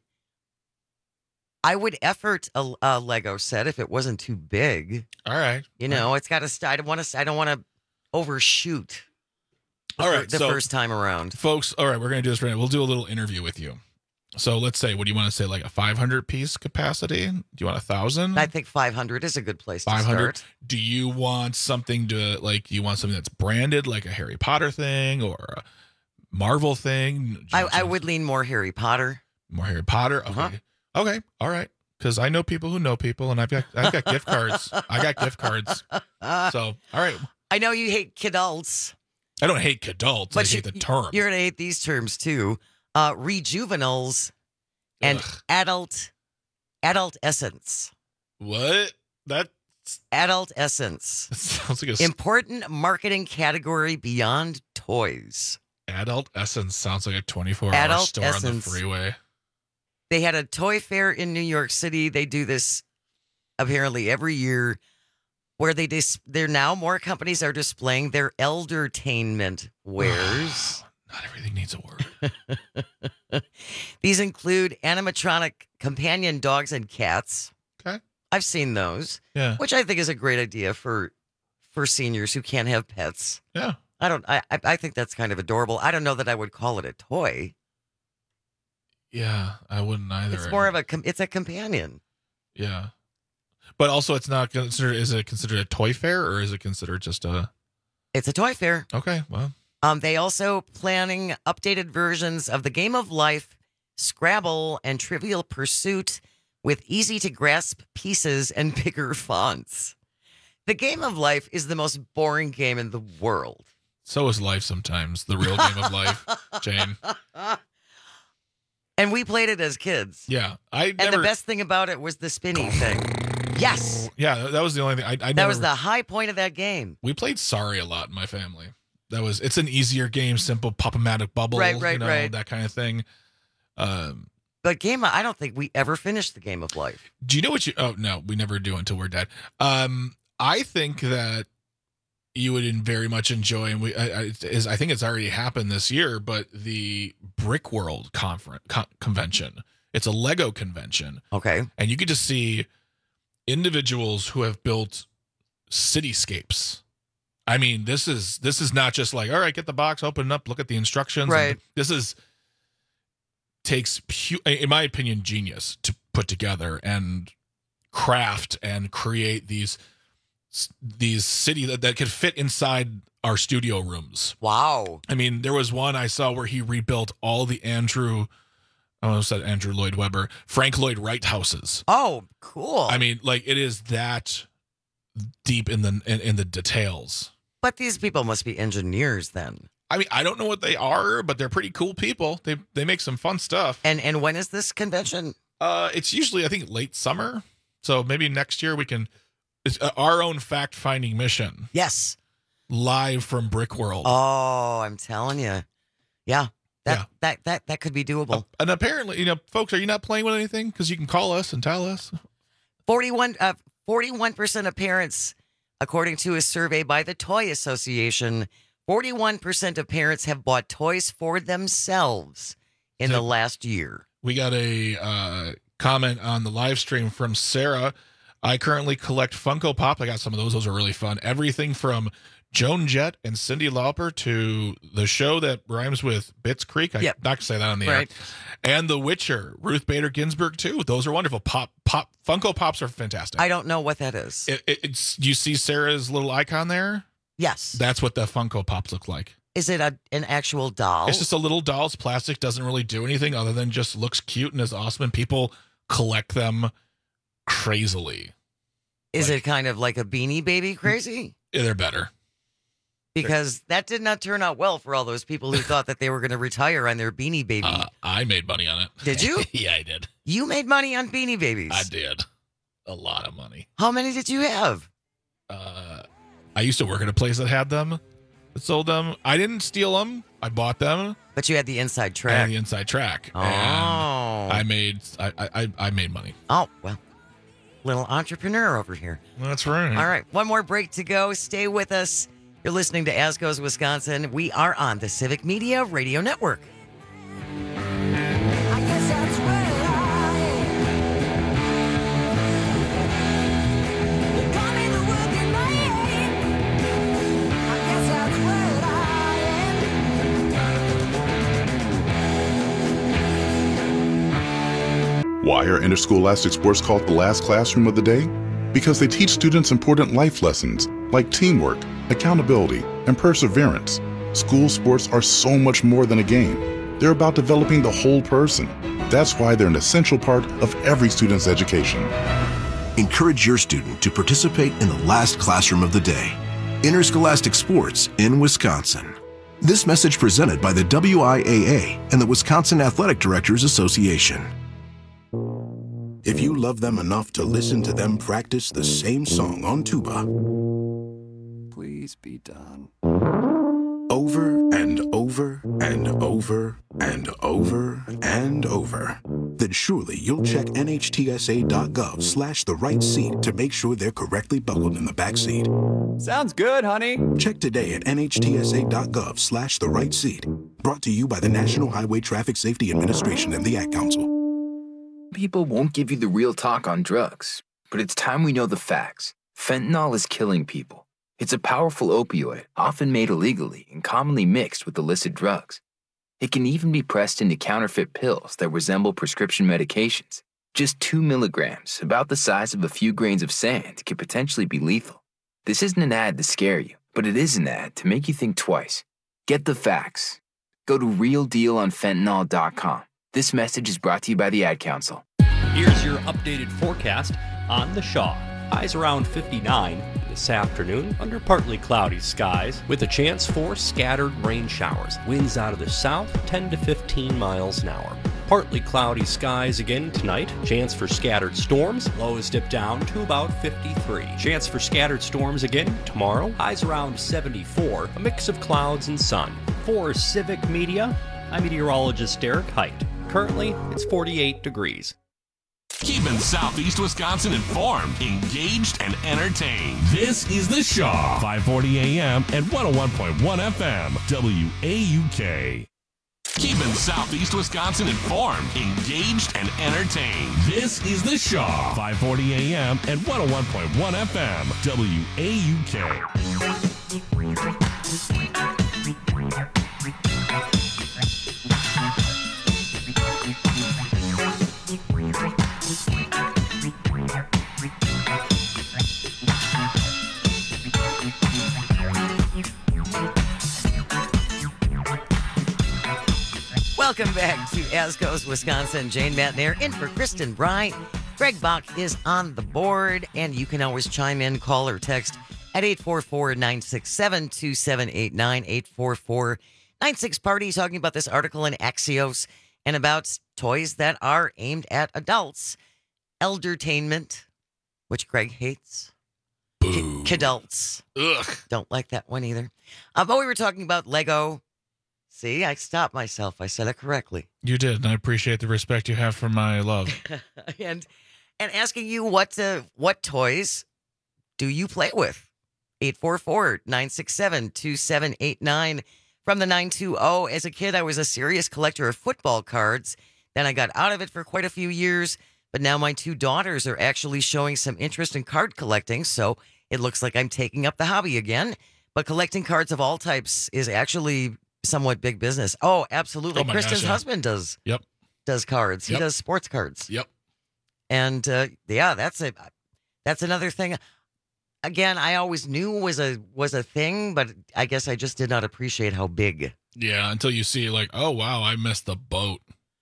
Speaker 16: effort a Lego set if it wasn't too big.
Speaker 17: All right.
Speaker 16: It's got to. I don't want to overshoot. The first time around,
Speaker 17: folks. All right, we're gonna do this right now. We'll do a little interview with you. So let's say, what do you want to say? A 500 piece capacity? Do you want 1,000?
Speaker 16: I think 500 is a good place to
Speaker 17: 500.
Speaker 16: start.
Speaker 17: Do you want something do you want something that's branded, like a Harry Potter thing or a Marvel thing?
Speaker 16: I would lean more Harry Potter.
Speaker 17: More Harry Potter. Okay. Uh-huh. Okay. All right. Because I know people who know people, and I've got gift cards. I got gift cards. So all right.
Speaker 16: I know you hate kidults.
Speaker 17: I don't hate kidults. I hate the term.
Speaker 16: You're gonna hate these terms too. Rejuvenals and adult essence.
Speaker 17: What? That's
Speaker 16: adult essence.
Speaker 17: That sounds like a
Speaker 16: important marketing category beyond toys.
Speaker 17: Adult essence sounds like a 24-hour store on the freeway.
Speaker 16: They had a toy fair in New York City. They do this apparently every year, where they're now more companies are displaying their eldertainment wares.
Speaker 17: Not everything needs a word.
Speaker 16: These include animatronic companion dogs and cats.
Speaker 17: Okay.
Speaker 16: I've seen those.
Speaker 17: Yeah.
Speaker 16: Which I think is a great idea for seniors who can't have pets.
Speaker 17: Yeah.
Speaker 16: I think that's kind of adorable. I don't know that I would call it a toy.
Speaker 17: Yeah, I wouldn't either.
Speaker 16: It's more of it's a companion.
Speaker 17: Yeah. But also it's not considered, is it considered a toy fair or is it considered just a...
Speaker 16: It's a toy fair.
Speaker 17: Okay, well.
Speaker 16: They also planning updated versions of the Game of Life, Scrabble, and Trivial Pursuit with easy-to-grasp pieces and bigger fonts. The Game of Life is the most boring game in the world.
Speaker 17: So is life sometimes, the real game of life, Jane.
Speaker 16: And we played it as kids.
Speaker 17: Yeah.
Speaker 16: And the best thing about it was the spinny thing. Yes.
Speaker 17: Yeah, that was the only thing.
Speaker 16: That was the high point of that game.
Speaker 17: We played Sorry a lot in my family. It's an easier game, simple pop-o-matic bubble,
Speaker 16: right,
Speaker 17: that kind of thing.
Speaker 16: But I don't think we ever finished the Game of Life.
Speaker 17: Do you know what oh, no, we never do until we're dead. I think that you would very much enjoy, and I think it's already happened this year, but the Brick World convention. It's a Lego convention.
Speaker 16: Okay.
Speaker 17: And you get to see individuals who have built cityscapes. I mean, this is not just like, all right, get the box, open it up, look at the instructions.
Speaker 16: Right.
Speaker 17: Takes, in my opinion, genius to put together and craft and create these cities that could fit inside our studio rooms.
Speaker 16: Wow.
Speaker 17: I mean, there was one I saw where he rebuilt all the Andrew Lloyd Webber, Frank Lloyd Wright houses.
Speaker 16: Oh, cool.
Speaker 17: I mean, like, it is that deep in the details.
Speaker 16: But these people must be engineers then.
Speaker 17: I mean, I don't know what they are, but they're pretty cool people. They make some fun stuff.
Speaker 16: And when is this convention?
Speaker 17: It's usually, I think, late summer. So maybe next year it's our own fact-finding mission.
Speaker 16: Yes.
Speaker 17: Live from Brick World.
Speaker 16: Oh, I'm telling you. Yeah. That could be doable.
Speaker 17: And apparently, folks, are you not playing with anything? Because you can call us and tell us.
Speaker 16: 41% of parents, according to a survey by the Toy Association, 41% of parents have bought toys for themselves in the last year.
Speaker 17: We got a comment on the live stream from Sarah. I currently collect Funko Pop. I got some of those. Those are really fun. Everything from Joan Jett and Cyndi Lauper to the show that rhymes with Bits Creek. I'm not going to say that on the air. And The Witcher, Ruth Bader Ginsburg, too. Those are wonderful. Funko Pops are fantastic.
Speaker 16: I don't know what that is.
Speaker 17: You see Sarah's little icon there?
Speaker 16: Yes.
Speaker 17: That's what the Funko Pops look like.
Speaker 16: Is it an actual doll?
Speaker 17: It's just a little doll. It's plastic. Doesn't really do anything other than just looks cute and is awesome. And people collect them crazily.
Speaker 16: Is it kind of like a Beanie Baby crazy?
Speaker 17: They're better.
Speaker 16: Because that did not turn out well for all those people who thought that they were going to retire on their Beanie Baby.
Speaker 17: I made money on it.
Speaker 16: Did you?
Speaker 17: Yeah, I did.
Speaker 16: You made money on Beanie Babies?
Speaker 17: I did. A lot of money.
Speaker 16: How many did you have?
Speaker 17: I used to work at a place that had them, that sold them. I didn't steal them. I bought them.
Speaker 16: But you had the inside track.
Speaker 17: I had the inside track.
Speaker 16: Oh.
Speaker 17: And I made money.
Speaker 16: Oh, well. Little entrepreneur over here.
Speaker 17: That's right.
Speaker 16: All right. One more break to go. Stay with us. You're listening to As Goes Wisconsin. We are on the Civic Media Radio Network.
Speaker 8: Why are interscholastic sports called the last classroom of the day? Because they teach students important life lessons like teamwork, accountability, and perseverance. School sports are so much more than a game. They're about developing the whole person. That's why they're an essential part of every student's education.
Speaker 28: Encourage your student to participate in the last classroom of the day. Interscholastic sports in Wisconsin. This message presented by the WIAA and the Wisconsin Athletic Directors Association. If you love them enough to listen to them practice the same song on tuba,
Speaker 5: please be done.
Speaker 28: Over and over and over and over and over, then surely you'll check nhtsa.gov/the right seat to make sure they're correctly buckled in the back seat.
Speaker 5: Sounds good, honey.
Speaker 28: Check today at nhtsa.gov/the right seat. Brought to you by the National Highway Traffic Safety Administration and the Ad Council.
Speaker 10: People won't give you the real talk on drugs, but it's time we know the facts. Fentanyl is killing people. It's a powerful opioid, often made illegally and commonly mixed with illicit drugs. It can even be pressed into counterfeit pills that resemble prescription medications. Just 2 milligrams, about the size of a few grains of sand, can potentially be lethal. This isn't an ad to scare you, but it is an ad to make you think twice. Get the facts. Go to realdealonfentanyl.com. This message is brought to you by the Ad Council.
Speaker 22: Here's your updated forecast on the Shaw. Highs around 59 this afternoon under partly cloudy skies with a chance for scattered rain showers. Winds out of the south 10 to 15 miles an hour. Partly cloudy skies again tonight. Chance for scattered storms. Lows dip down to about 53. Chance for scattered storms again tomorrow. Highs around 74. A mix of clouds and sun. For Civic Media, I'm meteorologist Derek Height. Currently, it's 48 degrees.
Speaker 11: Keeping Southeast Wisconsin informed, engaged, and entertained. This is The Shaw, 540 AM and 101.1 FM, WAUK. Keeping Southeast Wisconsin informed, engaged, and entertained. This is The Shaw, 540 AM and 101.1 FM, WAUK.
Speaker 16: Welcome back to Asco's Wisconsin. Jane Matnair in for Kristen Bryant. Greg Bach is on the board, and you can always chime in, call, or text at 844-967-2789, 844-96-PARTY, talking about this article in Axios and about toys that are aimed at adults. Eldertainment, which Greg hates.
Speaker 17: Boo.
Speaker 16: Kidults.
Speaker 17: Ugh.
Speaker 16: Don't like that one either. But we were talking about Lego. See, I stopped myself. I said it correctly.
Speaker 17: You did, and I appreciate the respect you have for my love.
Speaker 16: and asking you what toys do you play with? 844-967-2789 from the 920. As a kid, I was a serious collector of football cards. Then I got out of it for quite a few years, but now my two daughters are actually showing some interest in card collecting, so it looks like I'm taking up the hobby again. But collecting cards of all types is actually somewhat big business. Oh, absolutely.
Speaker 17: Oh my
Speaker 16: Kristen's
Speaker 17: gosh, yeah.
Speaker 16: husband does cards. He
Speaker 17: Yep.
Speaker 16: does sports cards.
Speaker 17: Yep.
Speaker 16: And that's another thing. Again, I always knew was a thing, but I guess I just did not appreciate how big.
Speaker 17: Yeah, until you see like, oh wow, I missed the boat.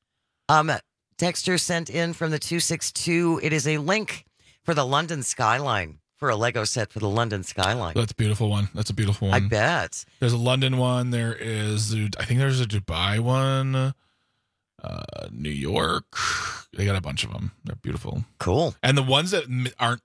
Speaker 16: Texter sent in from the 262. It is a link for the London skyline, for a Lego set for the London skyline.
Speaker 17: That's a beautiful one. That's a beautiful one.
Speaker 16: I bet.
Speaker 17: There's a London one. There is, I think there's a Dubai one. New York. They got a bunch of them. They're beautiful.
Speaker 16: Cool.
Speaker 17: And the ones that aren't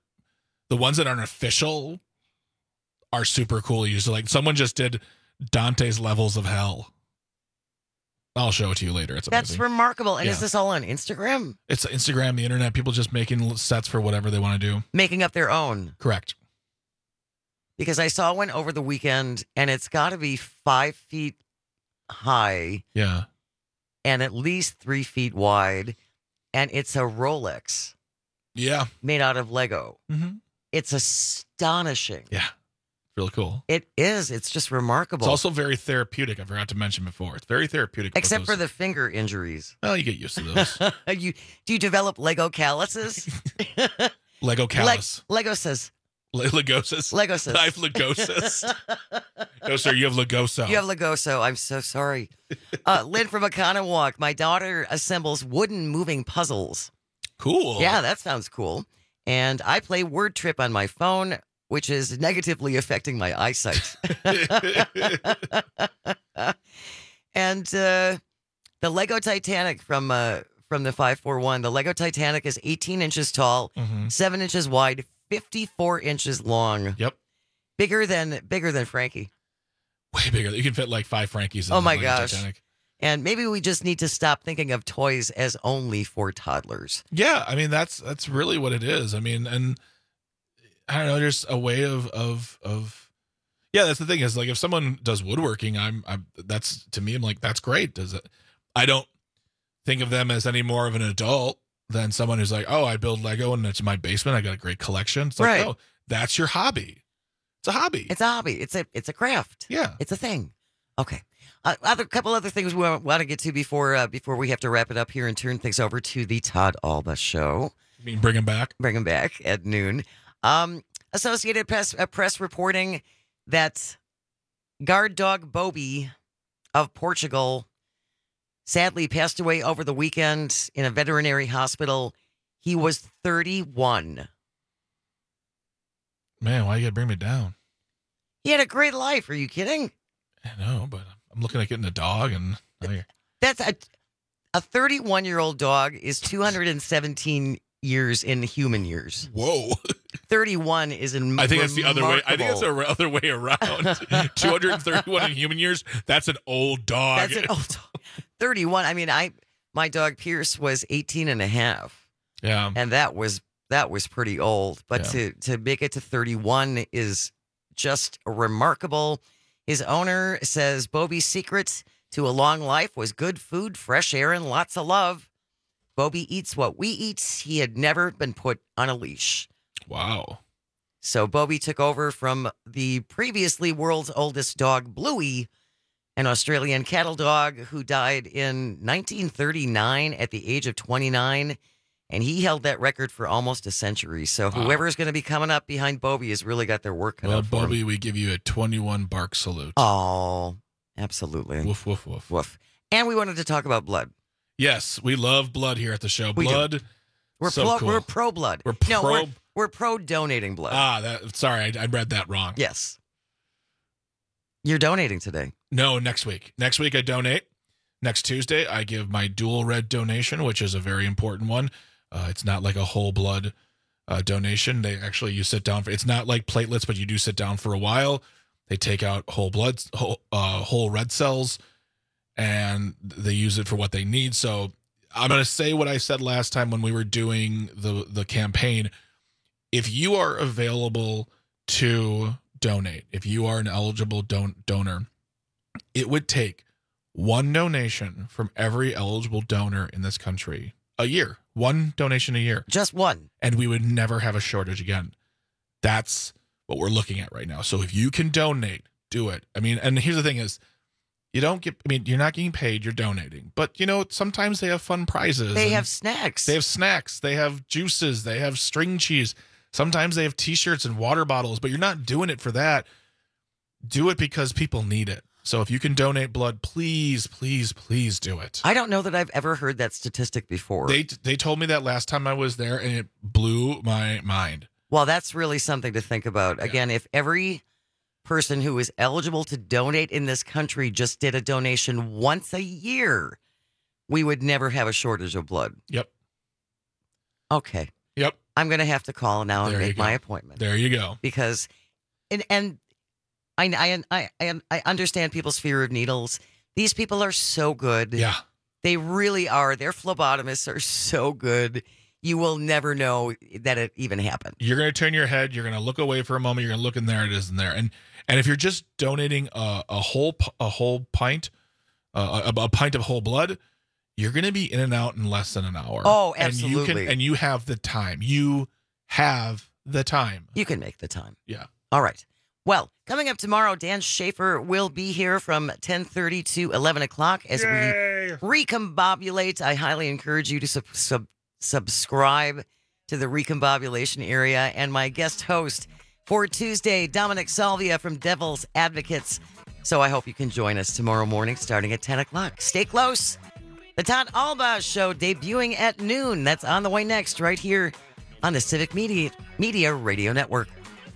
Speaker 17: official are super cool. Usually, like someone just did Dante's Levels of Hell. I'll show it to you later. It's amazing.
Speaker 16: That's remarkable. And
Speaker 17: Yeah.
Speaker 16: is this all on Instagram?
Speaker 17: It's Instagram, the internet, people just making sets for whatever they want to do.
Speaker 16: Making up their own.
Speaker 17: Correct.
Speaker 16: Because I saw one over the weekend, and it's got to be 5 feet high.
Speaker 17: Yeah.
Speaker 16: And at least 3 feet wide. And it's a Rolex.
Speaker 17: Yeah.
Speaker 16: Made out of Lego.
Speaker 17: Mm-hmm.
Speaker 16: It's astonishing.
Speaker 17: Yeah. Really cool.
Speaker 16: It is. It's just remarkable.
Speaker 17: It's also very therapeutic. I forgot to mention before. It's very therapeutic.
Speaker 16: Except for the finger injuries.
Speaker 17: Well, you get used to those.
Speaker 16: Do you develop Lego calluses?
Speaker 17: Lego callus.
Speaker 16: Lego says.
Speaker 17: Legosis.
Speaker 16: Lego says.
Speaker 17: I have legosis. No, sir, you have legoso.
Speaker 16: You have legoso. I'm so sorry. Lynn from Oconomowoc. My daughter assembles wooden moving puzzles.
Speaker 17: Cool.
Speaker 16: Yeah, that sounds cool. And I play Word Trip on my phone, which is negatively affecting my eyesight. And the Lego Titanic from the 541. The Lego Titanic is 18 inches tall, 7 inches wide, 54 inches long.
Speaker 17: Yep.
Speaker 16: Bigger than Frankie.
Speaker 17: Way bigger. You can fit like 5 Frankies in
Speaker 16: Oh
Speaker 17: the
Speaker 16: my
Speaker 17: Lego
Speaker 16: gosh.
Speaker 17: Titanic.
Speaker 16: And maybe we just need to stop thinking of toys as only for toddlers.
Speaker 17: Yeah, I mean that's really what it is. I mean, and I don't know, there's a way of yeah, that's the thing is like if someone does woodworking, I'm that's to me I'm like that's great. Does it? I don't think of them as any more of an adult than someone who's like, oh, I build Lego and it's in my basement. I got a great collection. It's like,
Speaker 16: Right.
Speaker 17: oh, that's your hobby. It's a hobby.
Speaker 16: It's a hobby. It's a craft.
Speaker 17: Yeah.
Speaker 16: It's a thing. Okay. Couple other things we want to get to before we have to wrap it up here and turn things over to the Todd Alba Show.
Speaker 17: You mean bring him back?
Speaker 16: Bring him back at noon. Associated Press reporting that guard dog Bobby of Portugal sadly passed away over the weekend in a veterinary hospital. He was 31.
Speaker 17: Man, why you got to bring me down?
Speaker 16: He had a great life. Are you kidding?
Speaker 17: I know, but I'm looking at getting a dog, and
Speaker 16: That's a 31-year-old dog is 217 years in human years.
Speaker 17: Whoa.
Speaker 16: 31 is in.
Speaker 17: I think that's the other way. I think it's the other way around. 231 in human years. That's an old dog.
Speaker 16: That's an old dog. 31. I mean, my dog Pierce was 18 and a half.
Speaker 17: Yeah.
Speaker 16: And that was pretty old. But to make it to 31 is just remarkable. His owner says Bobby's secret to a long life was good food, fresh air, and lots of love. Bobby eats what we eat. He had never been put on a leash.
Speaker 17: Wow.
Speaker 16: So Bobby took over from the previously world's oldest dog, Bluey, an Australian cattle dog who died in 1939 at the age of 29. And he held that record for almost a century. So whoever's going to be coming up behind Bobby has really got their work cut out for
Speaker 17: Bobby,
Speaker 16: him.
Speaker 17: we give you a 21 bark salute.
Speaker 16: Oh, absolutely.
Speaker 17: Woof, woof, woof.
Speaker 16: Woof. And we wanted to talk about blood.
Speaker 17: Yes, we love blood here at the show.
Speaker 16: We
Speaker 17: blood.
Speaker 16: do. We're
Speaker 17: cool.
Speaker 16: We're pro blood. We're pro donating blood.
Speaker 17: Sorry, I read that wrong.
Speaker 16: Yes. You're donating today.
Speaker 17: No, next week. Next week I donate. Next Tuesday I give my dual red donation, which is a very important one. It's not like a whole blood donation. You sit down for. It's not like platelets, but you do sit down for a while. They take out whole red cells, and they use it for what they need. So I'm going to say what I said last time when we were doing the campaign. If you are available to donate, if you are an eligible donor, it would take one donation from every eligible donor in this country a year. One donation a year.
Speaker 16: Just one.
Speaker 17: And we would never have a shortage again. That's what we're looking at right now. So if you can donate, do it. I mean, and here's the thing is, you're not getting paid, you're donating. But, sometimes they have fun prizes.
Speaker 16: They have snacks.
Speaker 17: They have snacks. They have juices. They have string cheese. Sometimes they have T-shirts and water bottles, but you're not doing it for that. Do it because people need it. So if you can donate blood, please, please, please do it.
Speaker 16: I don't know that I've ever heard that statistic before.
Speaker 17: They told me that last time I was there, and it blew my mind.
Speaker 16: Well, that's really something to think about. Again, if every person who is eligible to donate in this country just did a donation once a year, we would never have a shortage of blood.
Speaker 17: Yep.
Speaker 16: Okay.
Speaker 17: Yep.
Speaker 16: I'm going to have to call now and make my appointment.
Speaker 17: There you go.
Speaker 16: Because, and I understand people's fear of needles. These people are so good.
Speaker 17: Yeah.
Speaker 16: They really are. Their phlebotomists are so good. You will never know that it even happened.
Speaker 17: You're going to turn your head. You're going to look away for a moment. You're going to look, and there it is, and there. And if you're just donating a whole pint, a pint of whole blood, you're going to be in and out in less than an hour.
Speaker 16: Oh, absolutely.
Speaker 17: And you have the time. You have the time.
Speaker 16: You can make the time.
Speaker 17: Yeah.
Speaker 16: All right. Well, coming up tomorrow, Dan Schaefer will be here from 10:30 to 11 o'clock as we recombobulate. I highly encourage you to subscribe to the recombobulation area. And my guest host for Tuesday, Dominic Salvia from Devil's Advocates. So I hope you can join us tomorrow morning starting at 10 o'clock. Stay close. The Todd Alba Show debuting at noon. That's on the way next right here on the Civic Media Radio Network.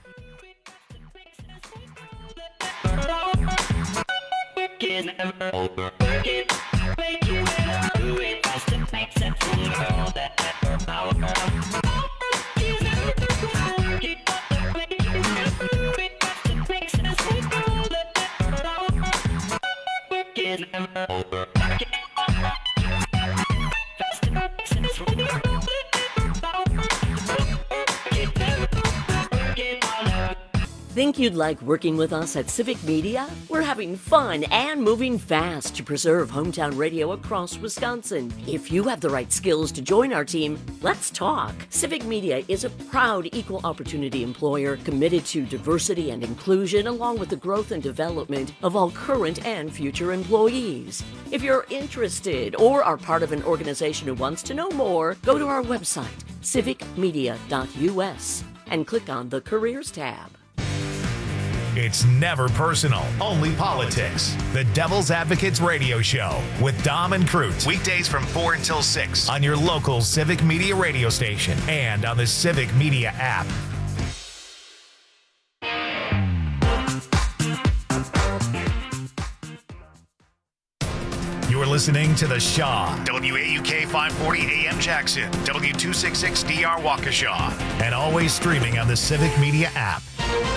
Speaker 14: Think you'd like working with us at Civic Media? We're having fun and moving fast to preserve hometown radio across Wisconsin. If you have the right skills to join our team, let's talk. Civic Media is a proud equal opportunity employer committed to diversity and inclusion along with the growth and development of all current and future employees. If you're interested or are part of an organization who wants to know more, go to our website, civicmedia.us, and click on the Careers tab.
Speaker 1: It's never personal, only politics. The Devil's Advocates Radio Show with Dom and Cruz. Weekdays from 4 until 6 on your local Civic Media radio station and on the Civic Media app. You're listening to The Shaw, WAUK 540 AM Jackson, W266DR Waukesha, and always streaming on the Civic Media app.